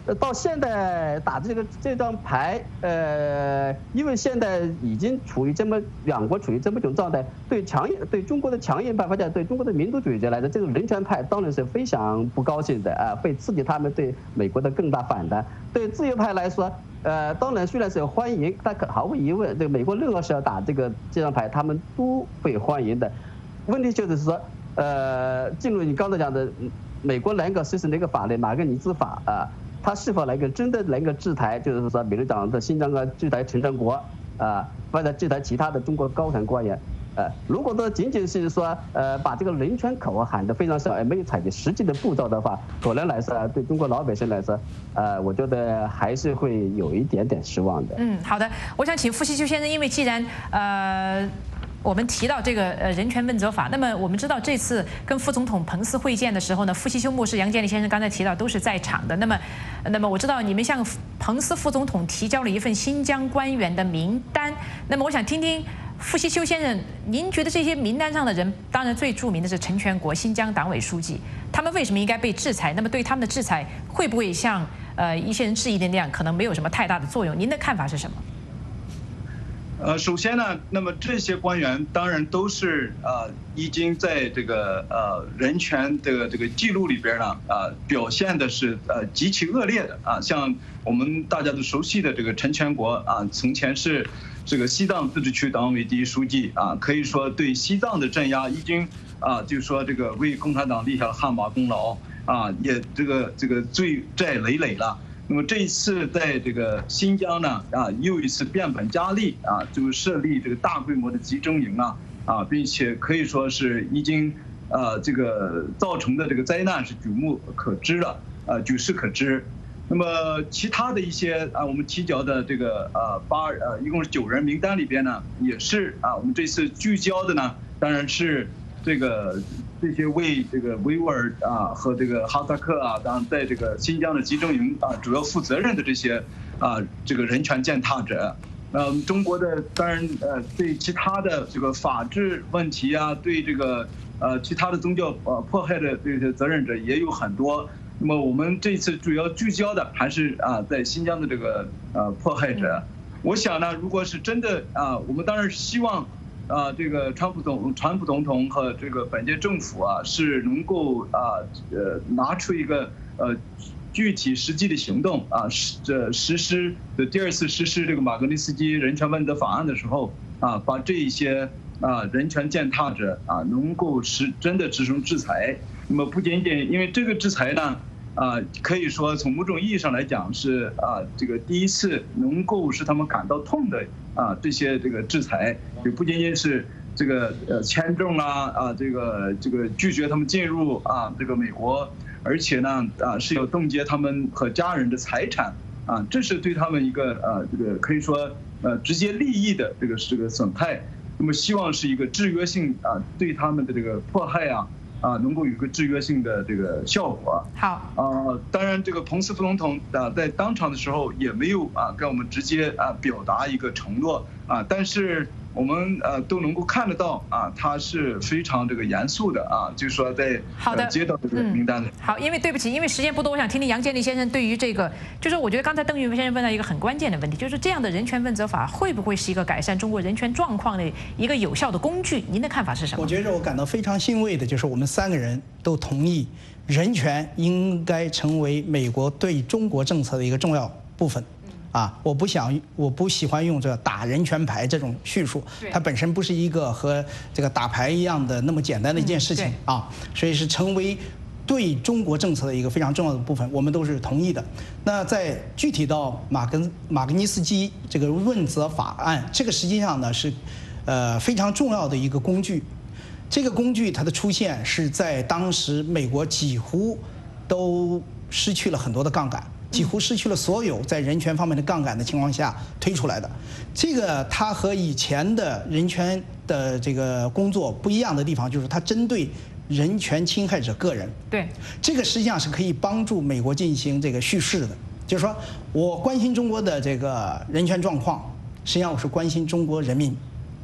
呃，到现在打这个这张牌，呃，因为现在已经处于这么两国处于这么一种状态，对强硬对中国的强硬派或者对中国的民族主义者来说，这种人权派当然是非常不高兴的啊，会刺激他们对美国的更大反弹。对自由派来说，呃，当然虽然是欢迎，但可毫无疑问，这个美国任何时候打这个这张牌，他们都会欢迎的。问题就是说，呃，进入你刚才讲的，美国能够实施那个法律马格尼兹法啊。他是否能够真的能够制裁，就是说，比如讲的新疆啊，制裁陈全国，啊，或者制裁其他的中国高层官员，呃，如果说仅仅是说，呃，把这个人权口号喊得非常响，而没有采取实际的步骤的话，可能来说，对中国老百姓来说，呃，我觉得还是会有一点点失望的。 嗯，好的，我想请傅希修先生，因为既然呃。我们提到这个呃人权问责法，那么我们知道这次跟副总统彭斯会见的时候呢，傅希修牧师、杨建立先生刚才提到都是在场的。那么，那么我知道你们向彭斯副总统提交了一份新疆官员的名单。那么我想听听傅希修先生，您觉得这些名单上的人，当然最著名的是陈全国，新疆党委书记，他们为什么应该被制裁？那么对他们的制裁会不会像呃一些人质疑的那样，可能没有什么太大的作用？您的看法是什么？ 呃，首先呢，那么这些官员当然都是呃已经在这个呃人权的这个记录里边呢，啊、呃、表现的是呃极其恶劣的啊，像我们大家都熟悉的这个陈全国啊，从前是这个西藏自治区党委第一书记啊，可以说对西藏的镇压已经啊，就是说这个为共产党立下了汗马功劳啊，也这个这个罪债累累了。那么这一次在这个新疆呢，啊，又一次变本加厉啊，就是设立这个大规模的集中营啊，啊，并且可以说是已经，呃，这个造成的这个灾难是举目可知了，呃，举世可知。那么其他的一些啊，我们提交的这个呃八呃一共是九人名单里边呢，也是啊，我们这次聚焦的呢，当然是这个。这些为这个维吾尔啊和这个哈萨克啊，当然在这个新疆的集中营啊主要负责任的这些啊这个人权践踏者，呃，中国的当然呃对其他的这个法治问题啊，对这个呃其他的宗教呃迫害的这些责任者也有很多。那么我们这次主要聚焦的还是啊在新疆的这个呃迫害者。我想呢，如果是真的啊，我们当然是希望。啊，这个川普总川普总统和这个本届政府啊，是能够啊呃拿出一个呃具体实际的行动啊，实这实施的第二次实施这个马格尼斯基人权问责法案的时候啊，把这一些啊人权践踏者啊能够实真的执行制裁。那么不仅仅因为这个制裁呢。啊，可以说从某种意义上来讲是啊，这个第一次能够使他们感到痛的啊，这些这个制裁，也不仅仅是这个呃签证啊啊，这个这个拒绝他们进入啊这个美国，而且呢啊是有冻结他们和家人的财产啊，这是对他们一个呃这个可以说呃直接利益的这个这个损害。那么希望是一个制约性啊，对他们的这个迫害啊。啊，能够有一个制约性的这个效果。 好， 啊，当然，这个彭斯副总统啊，在当场的时候也没有啊跟我们直接啊表达一个承诺啊，但是我们呃都能够看得到啊，他是非常这个严肃的啊，就是说在好的接到这个名单的、 嗯。好，因为对不起，因为时间不多，我想听听杨建立先生对于这个，就是我觉得刚才邓玉文先生问到一个很关键的问题，就是这样的人权问责法会不会是一个改善中国人权状况的一个有效的工具？您的看法是什么？ 我觉着我感到非常欣慰的就是我们三个人都同意，人权应该成为美国对中国政策的一个重要部分。啊，我不想，我不喜欢用这打人权牌这种叙述，它本身不是一个和这个打牌一样的那么简单的一件事情啊，所以是成为对中国政策的一个非常重要的部分，我们都是同意的。那在具体到马根马格尼斯基这个问责法案，这个实际上呢是，呃非常重要的一个工具。这个工具它的出现是在当时美国几乎都失去了很多的杠杆。几乎失去了所有在人权方面的杠杆的情况下推出来的，这个它和以前的人权的这个工作不一样的地方，就是它针对人权侵害者个人。 对， 这个实际上是可以帮助美国进行这个叙事的，就是说我关心中国的这个人权状况，实际上我是关心中国人民。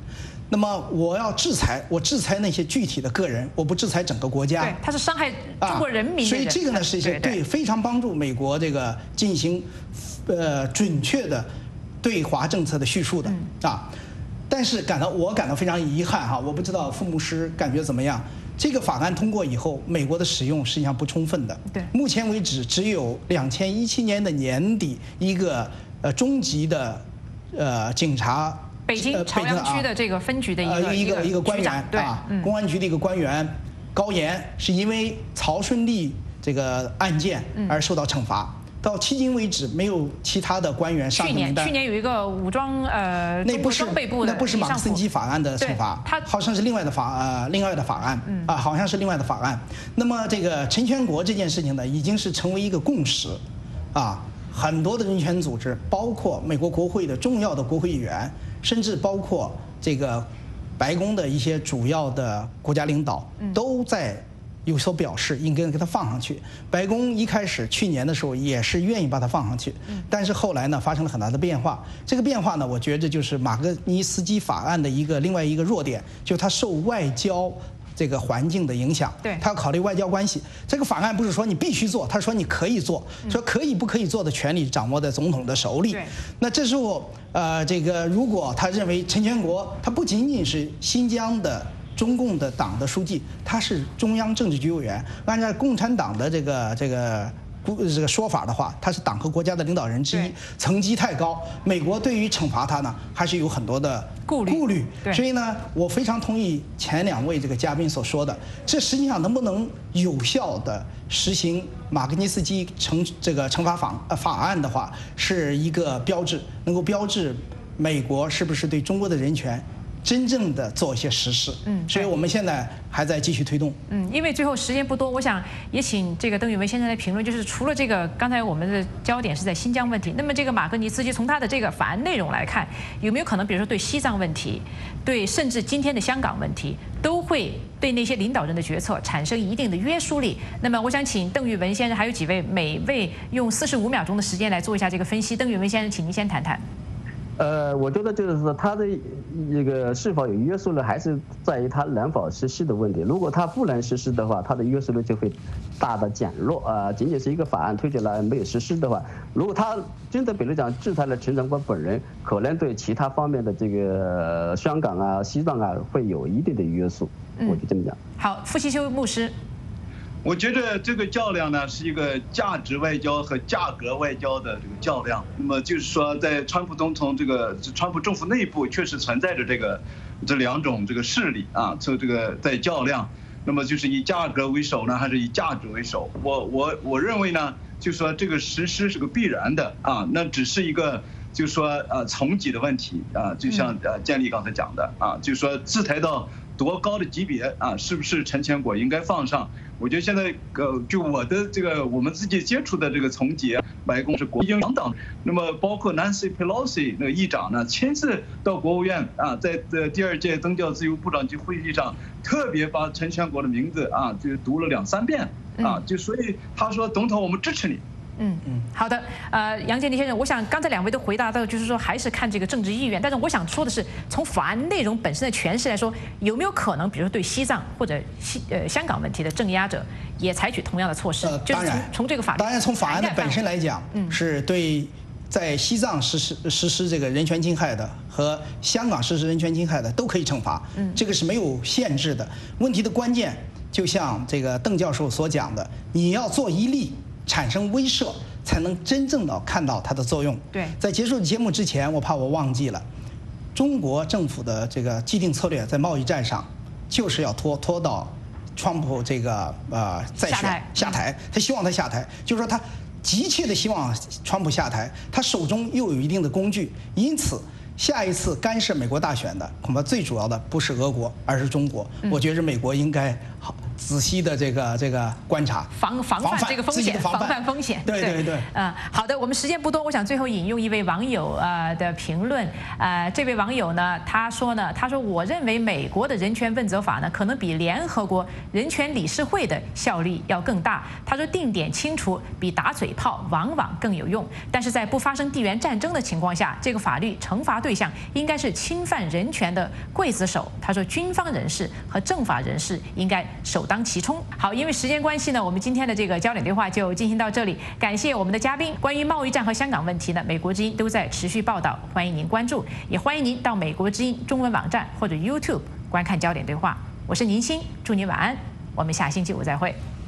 那么我要制裁，我制裁那些具体的个人，我不制裁整个国家。 对，它是伤害中国人民的人。 所以这个呢是一些对非常帮助美国这个进行呃准确的对华政策的叙述的啊。但是感到我感到非常遗憾哈，我不知道傅牧师感觉怎么样。这个法案通过以后，美国的使用实际上不充分的。 对， 目前为止只有两千一七年的年底一个呃中级的呃警察。 北京朝阳区的这个分局的一个一个一个官员啊， 公安局的一个官员高岩是因为曹顺利这个案件而受到惩罚。到迄今为止，没有其他的官员上名单。 去年去年有一个武装呃那不是装备部的那不是马克森基法案的惩罚，它好像是另外的法呃另外的法案啊，好像是另外的法案。那么这个陈全国这件事情呢，已经是成为一个共识，啊，很多的人权组织，包括美国国会的重要的国会议员。甚至包括这个白宫的一些主要的国家领导都在有所表示，应该给它放上去。白宫一开始去年的时候也是愿意把它放上去，但是后来呢发生了很大的变化。这个变化呢，我觉得就是马格尼斯基法案的一个另外一个弱点，就是它受外交这个环境的影响， 对， 他要考虑外交关系。这个法案不是说你必须做，他说你可以做，说可以不可以做的权利掌握在总统的手里。那这时候，呃，这个如果他认为陈全国他不仅仅是新疆的中共的党的书记，他是中央政治局委员，按照共产党的这个这个。这个说法的话，他是党和国家的领导人之一，层级太高。美国对于惩罚他呢，还是有很多的顾虑。顾虑。所以呢，我非常同意前两位这个嘉宾所说的，这实际上能不能有效的实行马格尼斯基惩这个惩罚法呃法案的话，是一个标志，能够标志美国是不是对中国的人权真正的做一些实事。嗯，所以我们现在还在继续推动。 嗯，因为最后时间不多，我想也请这个邓宇文先生来评论，就是除了这个刚才我们的焦点是在新疆问题，那么这个马格尼斯基从他的这个法案内容来看，有没有可能比如说对西藏问题，对甚至今天的香港问题，都会对那些领导人的决策产生一定的约束力？那么我想请邓宇文先生还有几位每位用四十五秒钟的时间来做一下这个分析。邓宇文先生，请您先谈谈。 呃，我觉得就是说，它的这个是否有约束力，还是在于它能否实施的问题。如果它不能实施的话，它的约束力就会大的减弱啊。仅仅是一个法案推出来没有实施的话，如果它真的比如讲制裁了陈全国本人，可能对其他方面的这个香港啊、西藏啊会有一定的约束。我就这么讲。 好，傅其修牧师。 我觉得这个较量呢是一个价值外交和价格外交的这个较量。那么就是说，在川普总统这个川普政府内部确实存在着这个这两种这个势力啊，就这个在较量。那么就是以价格为首呢，还是以价值为首？我我我认为呢，就说这个实施是个必然的啊，那只是一个就是说呃层级的问题啊，就像呃建立刚才讲的啊，就是说制裁到多高的级别啊，是不是陈全国应该放上？我觉得现在呃，就我的这个我们自己接触的这个层级，白宫是国营两党，那么包括 Nancy Pelosi 那个议长呢，亲自到国务院啊，在呃第二届宗教自由部长级会议上，特别把陈全国的名字啊就读了两三遍啊，就所以他说总统我们支持你。 嗯嗯，好的，呃，杨建立先生，我想刚才两位都回答到，就是说还是看这个政治意愿，但是我想说的是，从法案内容本身的诠释来说，有没有可能，比如说对西藏或者西呃香港问题的镇压者，也采取同样的措施？ 呃， 就是从从这个法当然从法案的本身来讲，嗯，是对在西藏实施实施这个人权侵害的和香港实施人权侵害的都可以惩罚，嗯，这个是没有限制的。问题的关键就像这个邓教授所讲的，你要做一例。产生威慑，才能真正的看到它的作用。 对， 在结束节目之前，我怕我忘记了，中国政府的这个既定策略在贸易战上，就是要拖拖到川普这个呃再选下台，他希望他下台，就是说他急切的希望川普下台，他手中又有一定的工具，因此。下一次干涉美国大选的，恐怕最主要的不是俄国，而是中国。我觉着美国应该好仔细的这个这个观察， 防防范这个风险，防范风险。 对对对。 嗯，好的，我们时间不多，我想最后引用一位网友呃的评论。呃，这位网友呢，他说呢，他说我认为美国的人权问责法呢，可能比联合国人权理事会的效力要更大。他说定点清除比打嘴炮往往更有用，但是在不发生地缘战争的情况下，这个法律惩罚对象应该是侵犯人权的刽子手。他说军方人士和政法人士应该首当其冲。好，因为时间关系呢，我们今天的这个焦点对话就进行到这里。感谢我们的嘉宾，关于贸易战和香港问题呢，美国之音都在持续报道，欢迎您关注，也欢迎您到美国之音中文网站或者 YouTube 观看焦点对话。我是宁鑫，祝您晚安，我们下星期五再会。